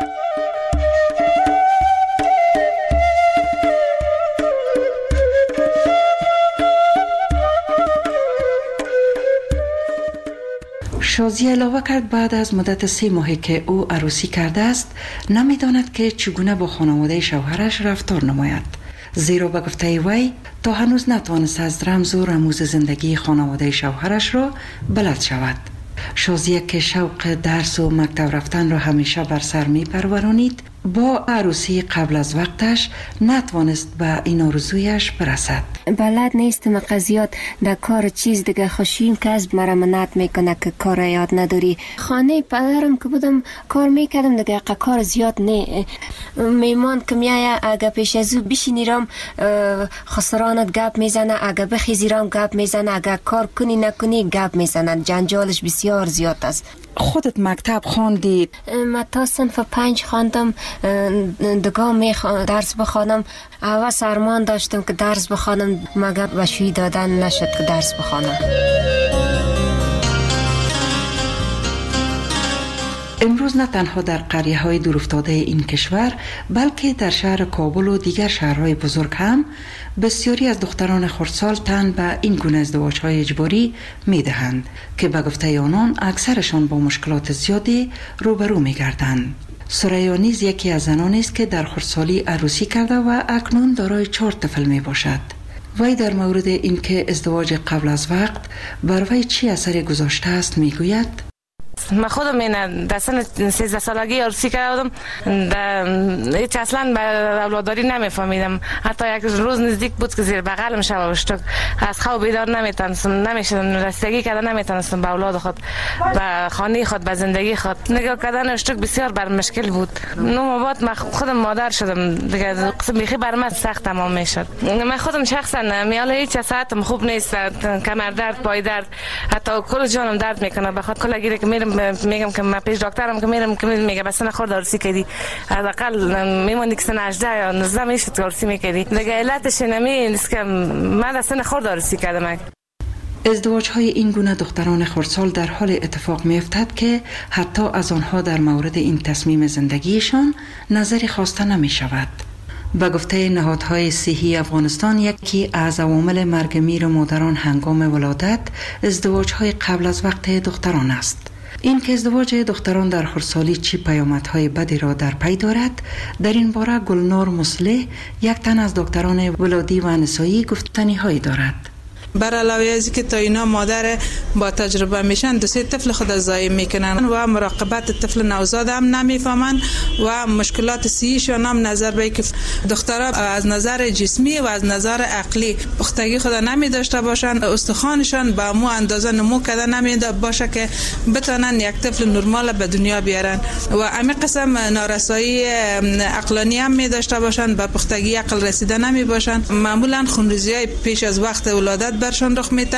شازی علاوه کرد بعد از مدت سه ماهی که او عروسی کرده است نمیداند که چگونه با خانواده شوهرش رفتار نماید، زیرا به گفته وی تا هنوز نتوانست از رمز و رموز زندگی خانواده شوهرش را بلد شود. شازیه که شوق درس و مکتب رفتن را همیشه بر سر می پرورانید، با عروسی قبل از وقتش نتوانست به این آرزویش برسد. بلد نیستم قضیات در کار چیز دیگه خوشیم که از مرا منعت میکنه که کار یاد نداری. خانه پدرم که بودم کار میکردم دیگه کار زیاد نه. میمان که میایه اگه پیش از او بشینیرم خسرانت گپ میزنه، اگه بخیزیرم گپ میزنه، اگه کار کنی نکنی گپ میزنه. جنجالش بسیار زیاد است. خودت مکتب خواندی؟ من تا صنف پنج خواندم، دگاه می درس بخوانم. اول سرمان داشتم که درس بخوانم، مگر بشوی دادن نشد که درس بخوانم. امروز نه تنها در قریه های دورافتاده این کشور بلکه در شهر کابل و دیگر شهرهای بزرگ هم بسیاری از دختران خردسال تن به این گونه ازدواج های اجباری می دهند که به گفته آنان اکثرشان با مشکلات زیادی روبرو می گردند. سریا نیز یکی از زنانی است که در خردسالی عروسی کرده و اکنون دارای چهار طفل می باشد. وی در مورد اینکه ازدواج قبل از وقت بر وی چی اثری گذاشته است می گوید: من خودم این در سن سیزده سالگی عروسی کردم، هیچ اصلا به اولاداری نمیفهمیدم. حتی یک روز نزدیک بود که زیر بغلم شب شد، از خواب بیدار نمیتونستم، نمیشدم رسیدگی کردن نمیتونستم به اولاد خود، به خانه خود، به زندگی خود. نگاه کردن اشتک بسیار بر مشکل بود. نو بعد من خودم مادر شدم دیگه، قسم بیخی بر من سخت تمام میشد. من خودم شخصا میال هیچ ساعتم خوب نیست، کمر درد، پای درد، حتی کل جانم درد میکنه. بخاطر کلا گیره که میرم میگم که من پیش دکترم که میرم که میگه بس نخورد عروسی کردی، حداقل میموندی که سن هجده یا نوزده میشد عروسی میکردی. دیگه علتش نمی نیست که من در سن خورد عروسی کردم. ازدواج های این گونه دختران خردسال در حال اتفاق می افتد که حتی از آنها در مورد این تصمیم زندگیشان نظری خواسته نمی شود. به گفته نهادهای صحی افغانستان، یکی از عوامل مرگ میر مادران هنگام ولادت ازدواج های قبل از وقت دختران است. این که ازدواج دختران در خردسالی چی پیامدهای بدی را در پی دارد، در این باره گلنار مصلح، یک تن از دکتران ولادی و نسایی، گفتنی هایی دارد. بر علاوه از که تا اینا مادر با تجربه میشن، دو سه طفل خود ضایع میکنن و مراقبت طفل نوزاد هم نمیفهمن و مشکلات صحیشان هم نظر به که دخترها از نظر جسمی و از نظر عقلی پختگی خود نمی داشته باشن، استخوانشان به مو اندازه نمو کرده نمی باشه که بتونن یک طفل نرمال به دنیا بیارن و امی قسم نارسایی عقلانی هم می داشته باشن، به پختگی عقل رسیده نمی باشن. معمولا خونریزی پیش از وقت ولادت برشان رخ میده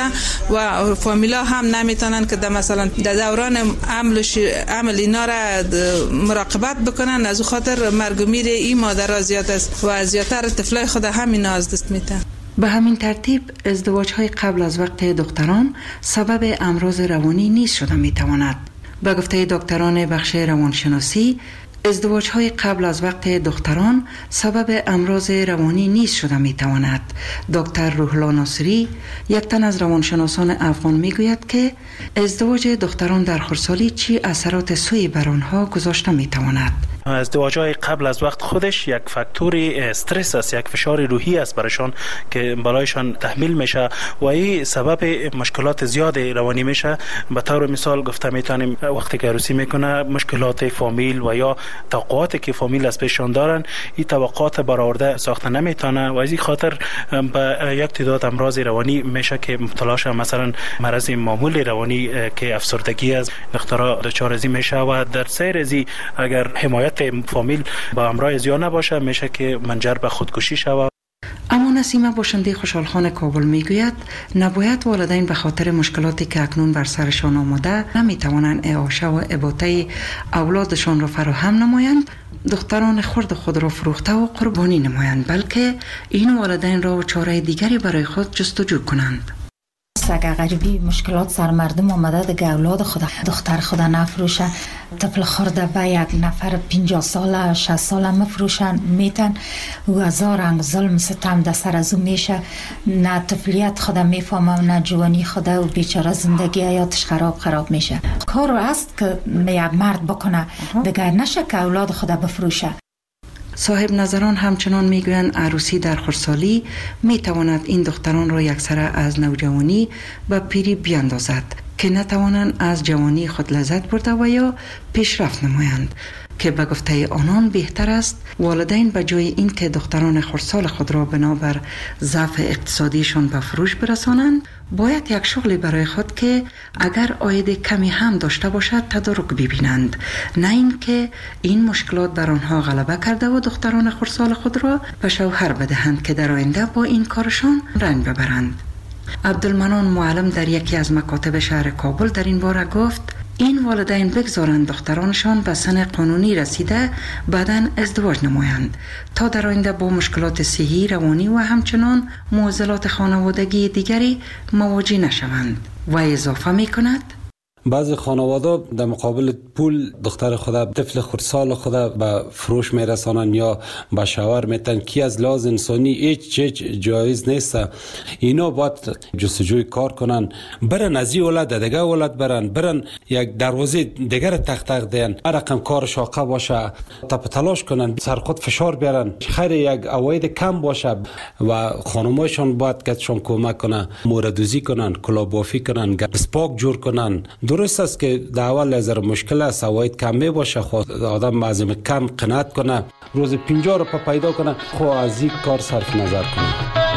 و فامیلا هم نمیتونن که در مثلا در دوران عمل عمل اینا را مراقبت بکنن. از خاطر مرگ و میر این مادرها زیاد است و زیادتر طفلای خود همینا از دست میدن. به همین ترتیب ازدواج های قبل از وقت دختران سبب امراض روانی نیز شده میتواند. به گفته دکتران بخش روانشناسی، ازدواج های قبل از وقت دختران سبب امراض روانی نیز شده می تواند. دکتر روحلا ناصری، یک تن از روانشناسان افغان، می گوید که ازدواج دختران در خردسالی چی اثرات سوی بر آنها گذاشته می تواند. ازدواج‌های قبل از وقت خودش یک فاکتور استرس است، یک فشار روحی است برایشان که بالایشان تحمیل میشه و این سبب مشکلات زیاد روانی میشه. به طور مثال گفته میتونیم وقتی که عروسی میکنه مشکلات فامیل و یا توقعاتی که فامیل از پیششان دارن، این توقعات برآورده ساخته نمیتونه و از این خاطر به یک تعداد امراض روانی میشه که مبتلا شه. مثلا مرض معمول روانی که افسردگی است، دخترها دچار ازی میشه و در سیر ازی اگر حمایت فامیل با امراض زیاد نباشه میشه که منجر به خودکشی شود. اما نسیمه باشنده خوشحالخان کابل میگوید نباید والدین به خاطر مشکلاتی که اکنون بر سرشان آمده نمیتوانند اعاشه و اباطه اولادشان را فراهم نمایند، دختران خرد خود را فروخته و قربانی نمایند، بلکه این والدین را چاره دیگری برای خود جستجو کنند. اگر غریبی مشکلات سر مردم آمده دیگه اولاد خود دختر خود نفروشه، طفل خورده به یک نفر پنجاه ساله شصت ساله مفروشن میتن و هزار رنگ ظلم ستم در سر از او میشه، نه طفلیت خود میفهمه نه جوانی خود و بیچاره زندگی حیاتش خراب خراب میشه. کار است که یک مرد بکنه دیگه نشه که اولاد خود بفروشه. صاحب نظران همچنان میگویند عروسی در خردسالی میتواند این دختران را یکسره از نوجوانی به پیری بیاندازد که نتوانند از جوانی خود لذت برده و یا پیشرفت نمایند، که به گفته آنان بهتر است والدین به جای این که دختران خردسال خود را بنابر ضعف اقتصادیشان به فروش برسانند، باید یک شغلی برای خود که اگر عاید کمی هم داشته باشد تدارک ببینند، نه این که این مشکلات بر آنها غلبه کرده و دختران خردسال خود را به شوهر بدهند که در آینده با این کارشان رنج ببرند. عبدالمنان معلم در یکی از مکاتب شهر کابل در این باره گفت این والدین بگذارند دخترانشان به سن قانونی رسیده بعداً ازدواج نمایند تا در آینده با مشکلات صحی، روانی و همچنان معضلات خانوادگی دیگری مواجه نشوند. و اضافه می کند بعضی خانواده در مقابل پول دختر خود، طفل خردسال خود به فروش میرسانند یا به شوهر میتن که از لحاظ انسانی هیچ چیز جایز نیست. اینا باید جستجوی کار کنن، برن از این ولد دیگه ولد برن برن یک دروازه دیگر تق تق دین، هر رقم کار شاقه باشه تپ تلاش کنن، سر خود فشار بیارن، خیر یک عواید کم باشه و خانمایشان باید کتشان کمک کنن، موردوزی کنن، کلابافی کنن، اسپاک جور کنن. درست است که در اول از مشکل است، عواید کم می باشه، خود آدم از کم قناعت کنه، روز پنجاه روپیه پیدا کنه، خو از این کار صرف نظر کنه.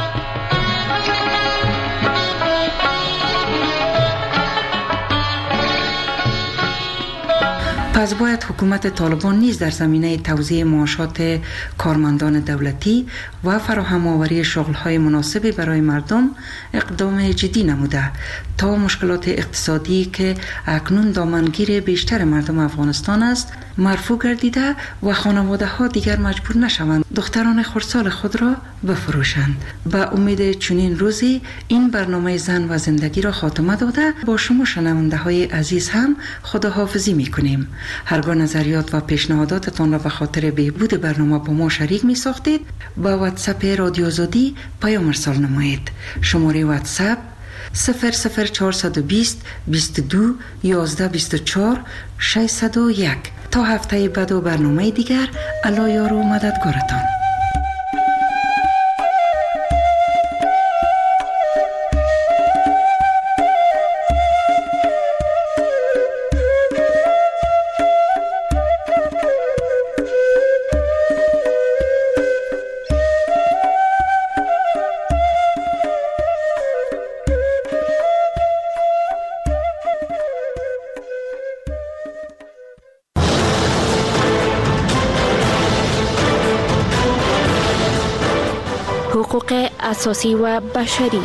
پس باید حکومت طالبان نیز در زمینه توزیع معاشات کارمندان دولتی و فراهم آوری شغل‌های مناسبی برای مردم اقدام جدی نموده تا مشکلات اقتصادی که اکنون دامنگیر بیشتر مردم افغانستان است مرفوع گردیده و خانواده‌ها دیگر مجبور نشوند دختران خردسال خود را بفروشند. به امید چنین روزی این برنامه زن و زندگی را خاتمه داده با شما شنونده‌های عزیز هم خداحافظی می‌کنیم. هرگاه نظریات و پیشنهاداتتان را به خاطر بهبود برنامه با ما شریک می ساختید با واتساپ رادیو آزادی پیام ارسال نمایید. شماره واتساپ صفر صفر چهارصد و بیست بیست و دو یازده بیست و چهار ششصد و یک. تا هفته بعد و برنامه دیگر، الله یار و مددگارتان. حقوق اساسی و بشری.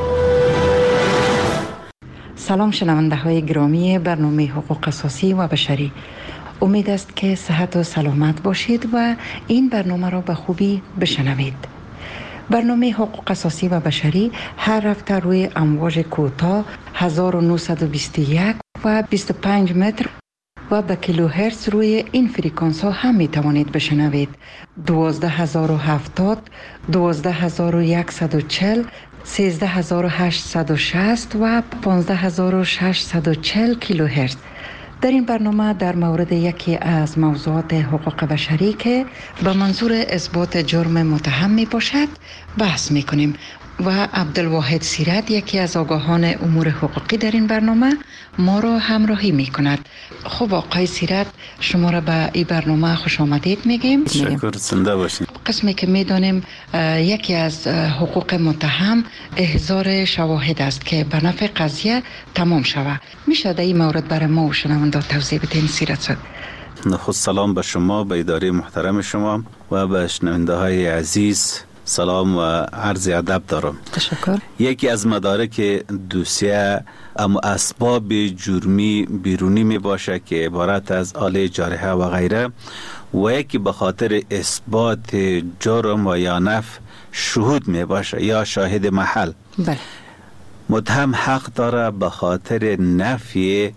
سلام شنونده های گرامی برنامه حقوق اساسی و بشری. امید است که صحت و سلامت باشید و این برنامه را به خوبی بشنوید. برنامه حقوق اساسی و بشری هر هفته روی امواج کوتاه هزار و نهصد و بیست و یک و بیست و پنج متر و به کیلوهرتز روی این فرکانس ها هم می توانید بشنوید. دوازده هزار و هفتاد، دوازده هزار و صد و چهل، سیزده هزار و هشتصد و شصت و پانزده هزار و ششصد و چهل کیلوهرتز. در این برنامه در مورد یکی از موضوعات حقوق بشری که به منظور اثبات جرم متهم می باشد بحث می کنیم و عبدالواحد سیرت، یکی از آگاهان امور حقوقی در این برنامه، ما را همراهی می کند. خب آقای سیرت، شما را به این برنامه خوش آمدید میگیم. شکر، زنده باشید. قسمی که میدانیم یکی از حقوق متهم احضار شواهد است که به نفع قضیه تمام شود. میشه در این مورد برای ما و شنونده توضیح بدین سیرت صاحب؟ نخست سلام به شما، به اداره محترم شما و به شنونده های عزیز سلام و عرض ادب دارم. تشکر. یکی از مدارک دوسیه اما اسباب جرمی بیرونی می باشه که عبارت از آله جارحه و غیره و یکی به خاطر اثبات جرم و یا نفی شهود می باشه یا شاهد محل. بله. متهم حق داره به خاطر نفی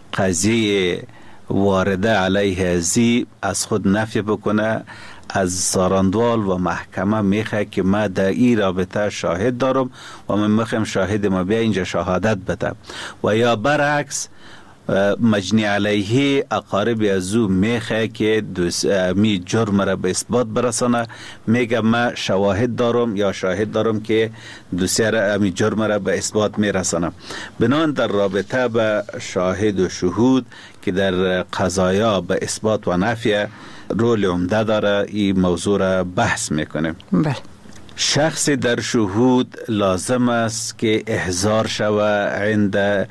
قضیه وارده علیه ازی از خود نفی بکنه، از ساراندوال و محکمه میخواه که ما در این رابطه شاهد دارم و من میخوام شاهد ما بیا اینجا شهادت بده، و یا برعکس مجنی علیه اقارب از او میخواه که می جرم را به اثبات برسانه، میگه ما شواهد دارم یا شاهد دارم که دوسیه را می جرم را به اثبات میرسانه. بنان در رابطه به شاهد و شهود که در قضایا به اثبات و نفی رول عمده داره، این موضوع را بحث میکنیم. بله. شخص در شهود لازم است که احضار شود عند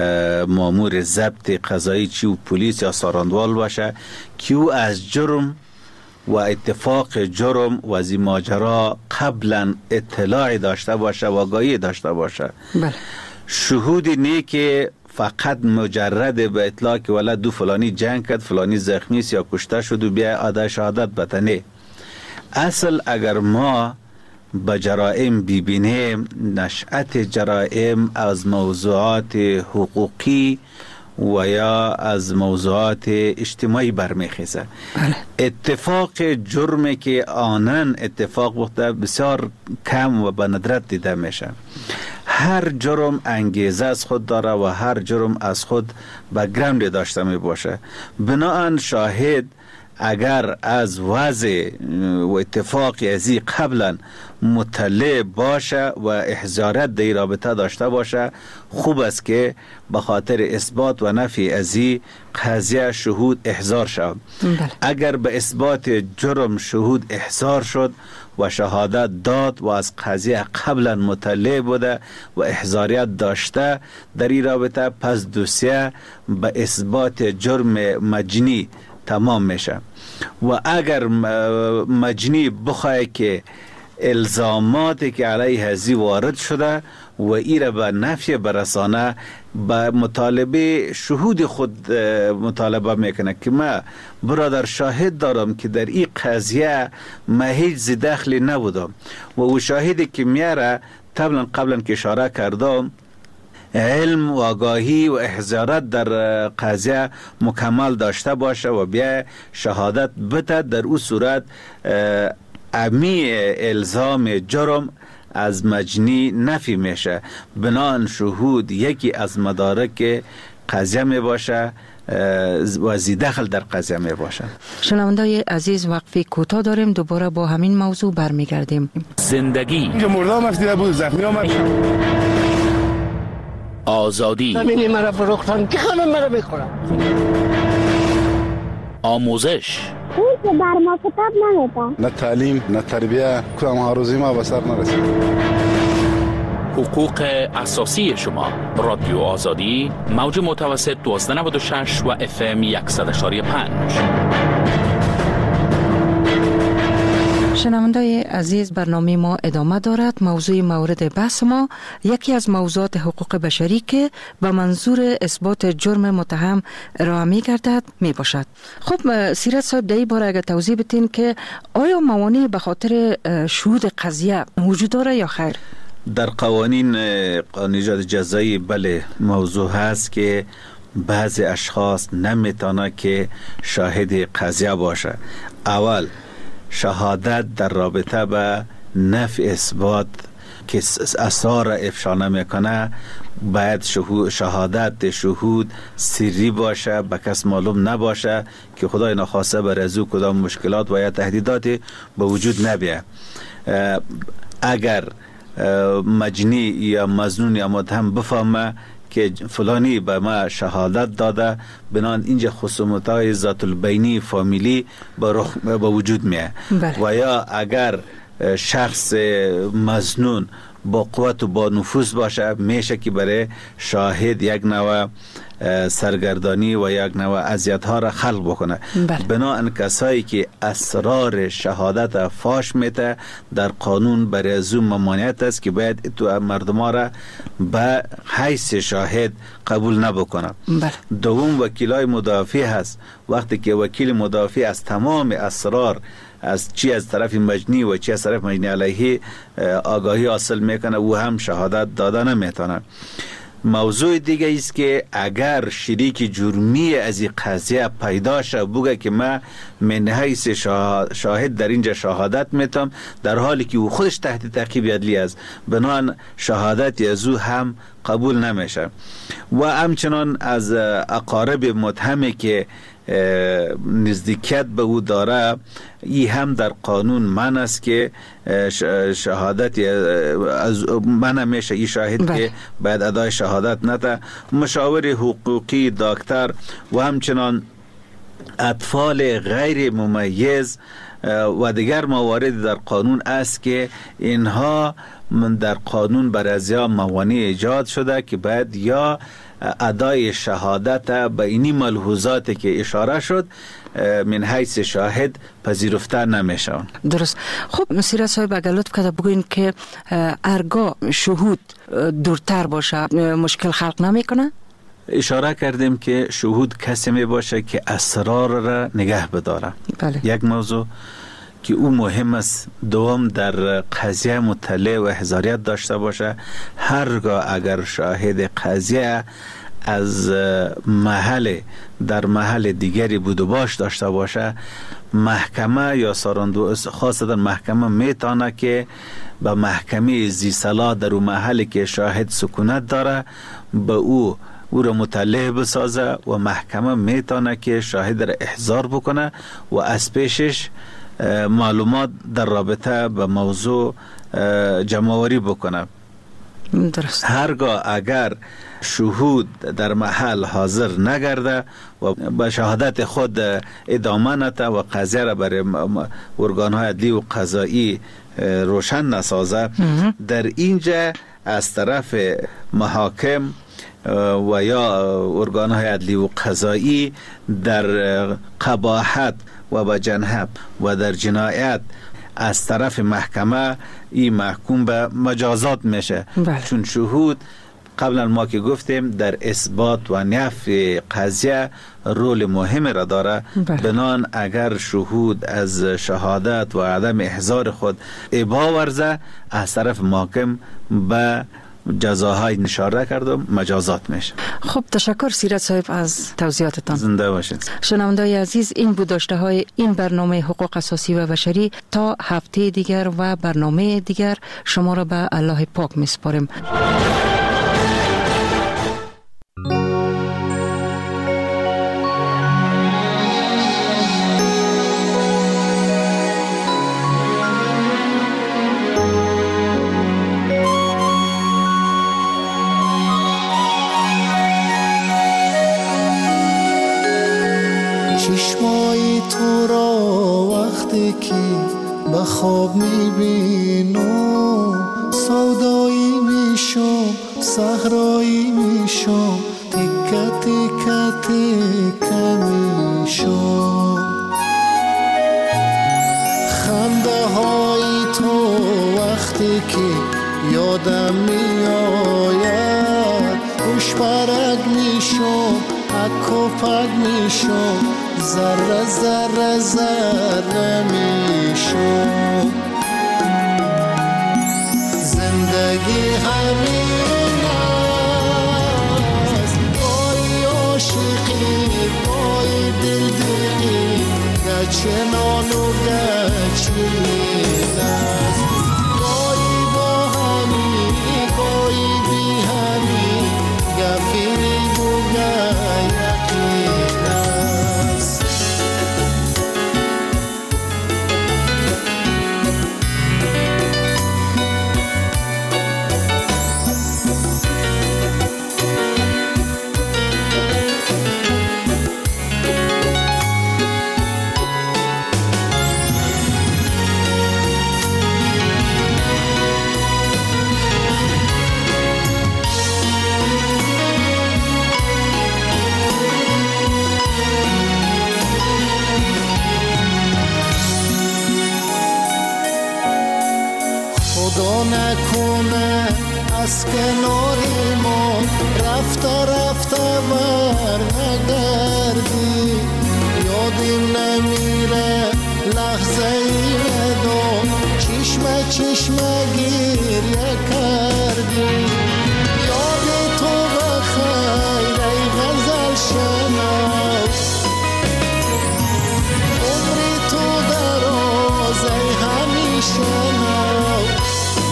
مامور ضبط قضایی، چی و پلیس یا ساراندوال باشه، که او از جرم و اتفاق جرم و از این ماجرا قبلا اطلاع داشته باشه و آگاهی داشته باشه. بله. شهود نی که فقط مجرد به اطلاع که ولی دو فلانی جنگ کرد، فلانی زخمی است یا کشته شد و بیا ادای شهادت بتنه. اصل اگر ما به جرائم ببینیم، نشأت جرائم از موضوعات حقوقی و یا از موضوعات اجتماعی برمیخیزه. اتفاق جرمی که آنن اتفاق بوده بسیار کم و به ندرت دیده میشه. هر جرم انگیزه از خود داره و هر جرم از خود بک‌گراند داشته می باشه. بناهن شاهد اگر از وضع و اتفاقی ازی قبلا مطلع باشه و احضارات در رابطه داشته باشه، خوب است که به خاطر اثبات و نفی ازی قضیه شهود احضار شد. اگر به اثبات جرم شهود احضار شد و شهادت داد و از قضیه قبلا مطلع بوده و احضاریت داشته در این رابطه، پس دوسیه به اثبات جرم مجنی تمام میشه. و اگر مجنی بخواه که الزاماتی که علیه ازی وارد شده و ایره به نفی برسانه، به مطالبه شهود خود مطالبه میکنه که ما برادر شاهد دارم که در این قضیه ما هیچ دخلی نبودم و او شاهدی که میاره طبعا قبلا که اشاره کردم علم و آگاهی و احضارات در قضیه مکمل داشته باشه و بیا شهادت بده، در او صورت امی الزام جرم از مجنی نفی میشه. بنان شهود یکی از مدارک قضیه می باشه و زیدخل در قضیه می باشه. شنوندای عزیز، وقفی کوتاه داریم، دوباره با همین موضوع برمیگردیم. زندگی اینجا مردام افتی بود، زخمی آمد. آزادی زمینی مرا فروختن که خانم مرا بخورم. آموزش اون که بر ما کتاب نمیدن، نه تعلیم نه تربیه، کدام آرزوی ما به سر نرسید. حقوق اساسی شما. رادیو آزادی، موج متوسط دوازده نود و شش و اف ام صد و شش و پنج. شنوندای عزیز، برنامه ما ادامه دارد. موضوع مورد بحث ما یکی از موضوعات حقوق بشری که به منظور اثبات جرم متهم ارائه می گردد می باشد. خب سیرت صاحب، در این باره اگر توضیح بدین که آیا موانع به خاطر شهود قضیه وجود داره یا خیر؟ در قوانین قانون جزایی بله موضوع هست که بعضی اشخاص نمیتونه که شاهد قضیه باشه. اول شهادت در رابطه به نفی اثبات که اسرار افشا نمیکنه، باید شهادت شهود سری باشه، به کس معلوم نباشه که خدای نخواسته بر از او کدام مشکلات و یا تهدیدات به وجود نبیه. اگر مجنی یا مظنون یا متهم بفهمه که فلانی به ما شهادت داده، بنان اینجا خصومت‌های ذات البینی فامیلی به وجود میه. و یا اگر شخص مظنون با قوت و با نفوذ باشه، میشه که برای شاهد یک نوع سرگردانی و یک نوع اذیت ها را خلق بکنه. بنابراین کسایی که اسرار شهادت فاش میته، در قانون برای از اون ممانعت است که باید تو مردم ها را به حیث شاهد قبول نبکنه. دوم وکیلای مدافع هست. وقتی که وکیل مدافع از تمام اسرار از چی از طرف مجنی و چی از طرف مجنی علیه آگاهی حاصل میکنه، او هم شهادت داده نمیتونه. موضوع دیگه است که اگر شریک جرمی از این قضیه پیدا شه، بگه که من من حیث شاهد در اینجا شهادت میتم، در حالی که او خودش تحت تعقیب عدلی است، بنان شهادت از او هم قبول نمیشه. و همچنان از اقارب متهمی که نزدیکیت به او داره، ای هم در قانون من است که شهادت از من میشه ای شاهد بله. که باید ادای شهادت نده. مشاور حقوقی، دکتر و همچنان اطفال غیر ممیز و دیگر موارد در قانون است که اینها من در قانون بر ازیا موانع ایجاد شده که باید یا ادای شهادت به اینی ملحوظاتی که اشاره شد من حیث شاهد پذیرفته نمیشه. درست. خب نصیر صاحب اگر لطف کرده بگوین که ارگاه شهود دورتر باشه مشکل خلق نمیکنه؟ اشاره کردیم که شهود کسی می باشه که اسرار را نگه بداره. بله. یک موضوع که او مهم است دوم در قضیه مطلع و حضاریت داشته باشه. هرگاه اگر شاهد قضیه از محل در محل دیگری بود و باش داشته باشه، محکمه یا ساراندو خاصتا محکمه میتونه که به محکمه زی صلاح در اون محلی که شاهد سکونت داره به او او را مطلع بسازه و محکمه میتونه که شاهد را احضار بکنه و از پیشش معلومات در رابطه به موضوع جمع‌آوری بکنه. درست. هرگاه اگر شهود در محل حاضر نگرده و به شهادت خود ادامه نده و قضیه را برای ارگان‌های عدلی و قضایی روشن نسازه، در اینجا از طرف محاکم و یا ارگان‌های عدلی و قضایی در قباحت و به جنحه و در جنایت از طرف محکمه این محکوم به مجازات میشه. بله. چون شهود قبلا ما که گفتیم در اثبات و نفی قضیه رول مهم را داره. بله. بنان اگر شهود از شهادت و عدم احضار خود ابا ورزه از طرف محکم به جزاهای اشاره کردم مجازات میشه. خب تشکر سیرت صاحب از توضیحاتتان. زنده باشید. شنوندای عزیز، این بود داشته های این برنامه حقوق اساسی و بشری. تا هفته دیگر و برنامه دیگر شما را به الله پاک میسپاریم. چشمای تو را وقتی که به خواب میبینم سودایی میشم، صحرایی میشم، تکه تکه تکه میشم. خنده های تو وقتی که یادم میآید خوش برگ میشم، اک و پک میشم، ذره ذره ذره میشم. زندگی همین است، گاهی عاشقی گاهی دلدلی، گچه نان و گچین است. گاهی با همی گاهی بی همی، گفیری بوگه یقین است. خدا نکنه از کنار ما رفته رفته بر نگردی، یادیم نمیره لحظه ای ودا، چشمه چشمه گریه کردی. یاد تو بخیر ای غزل شناس، عمری تو دراز ای همیشه ناز.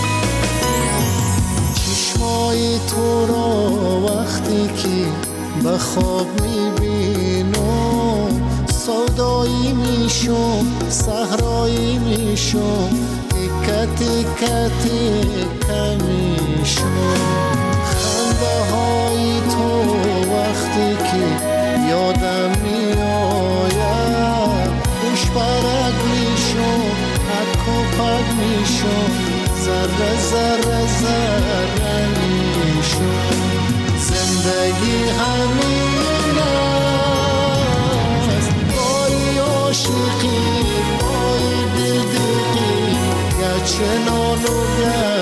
چشمای تو را وقتی که به خواب میبینم سودایی میشم، صحرایی میشم، تکه تکه تکه میشم. خنده های تو وقتی که یادم میآید خوش برگ میشم، اک و پک میشم، ذره ذره ذره میشم. زندگی همین است، گاهی عاشقی گاهی دلدلی، گچه نان و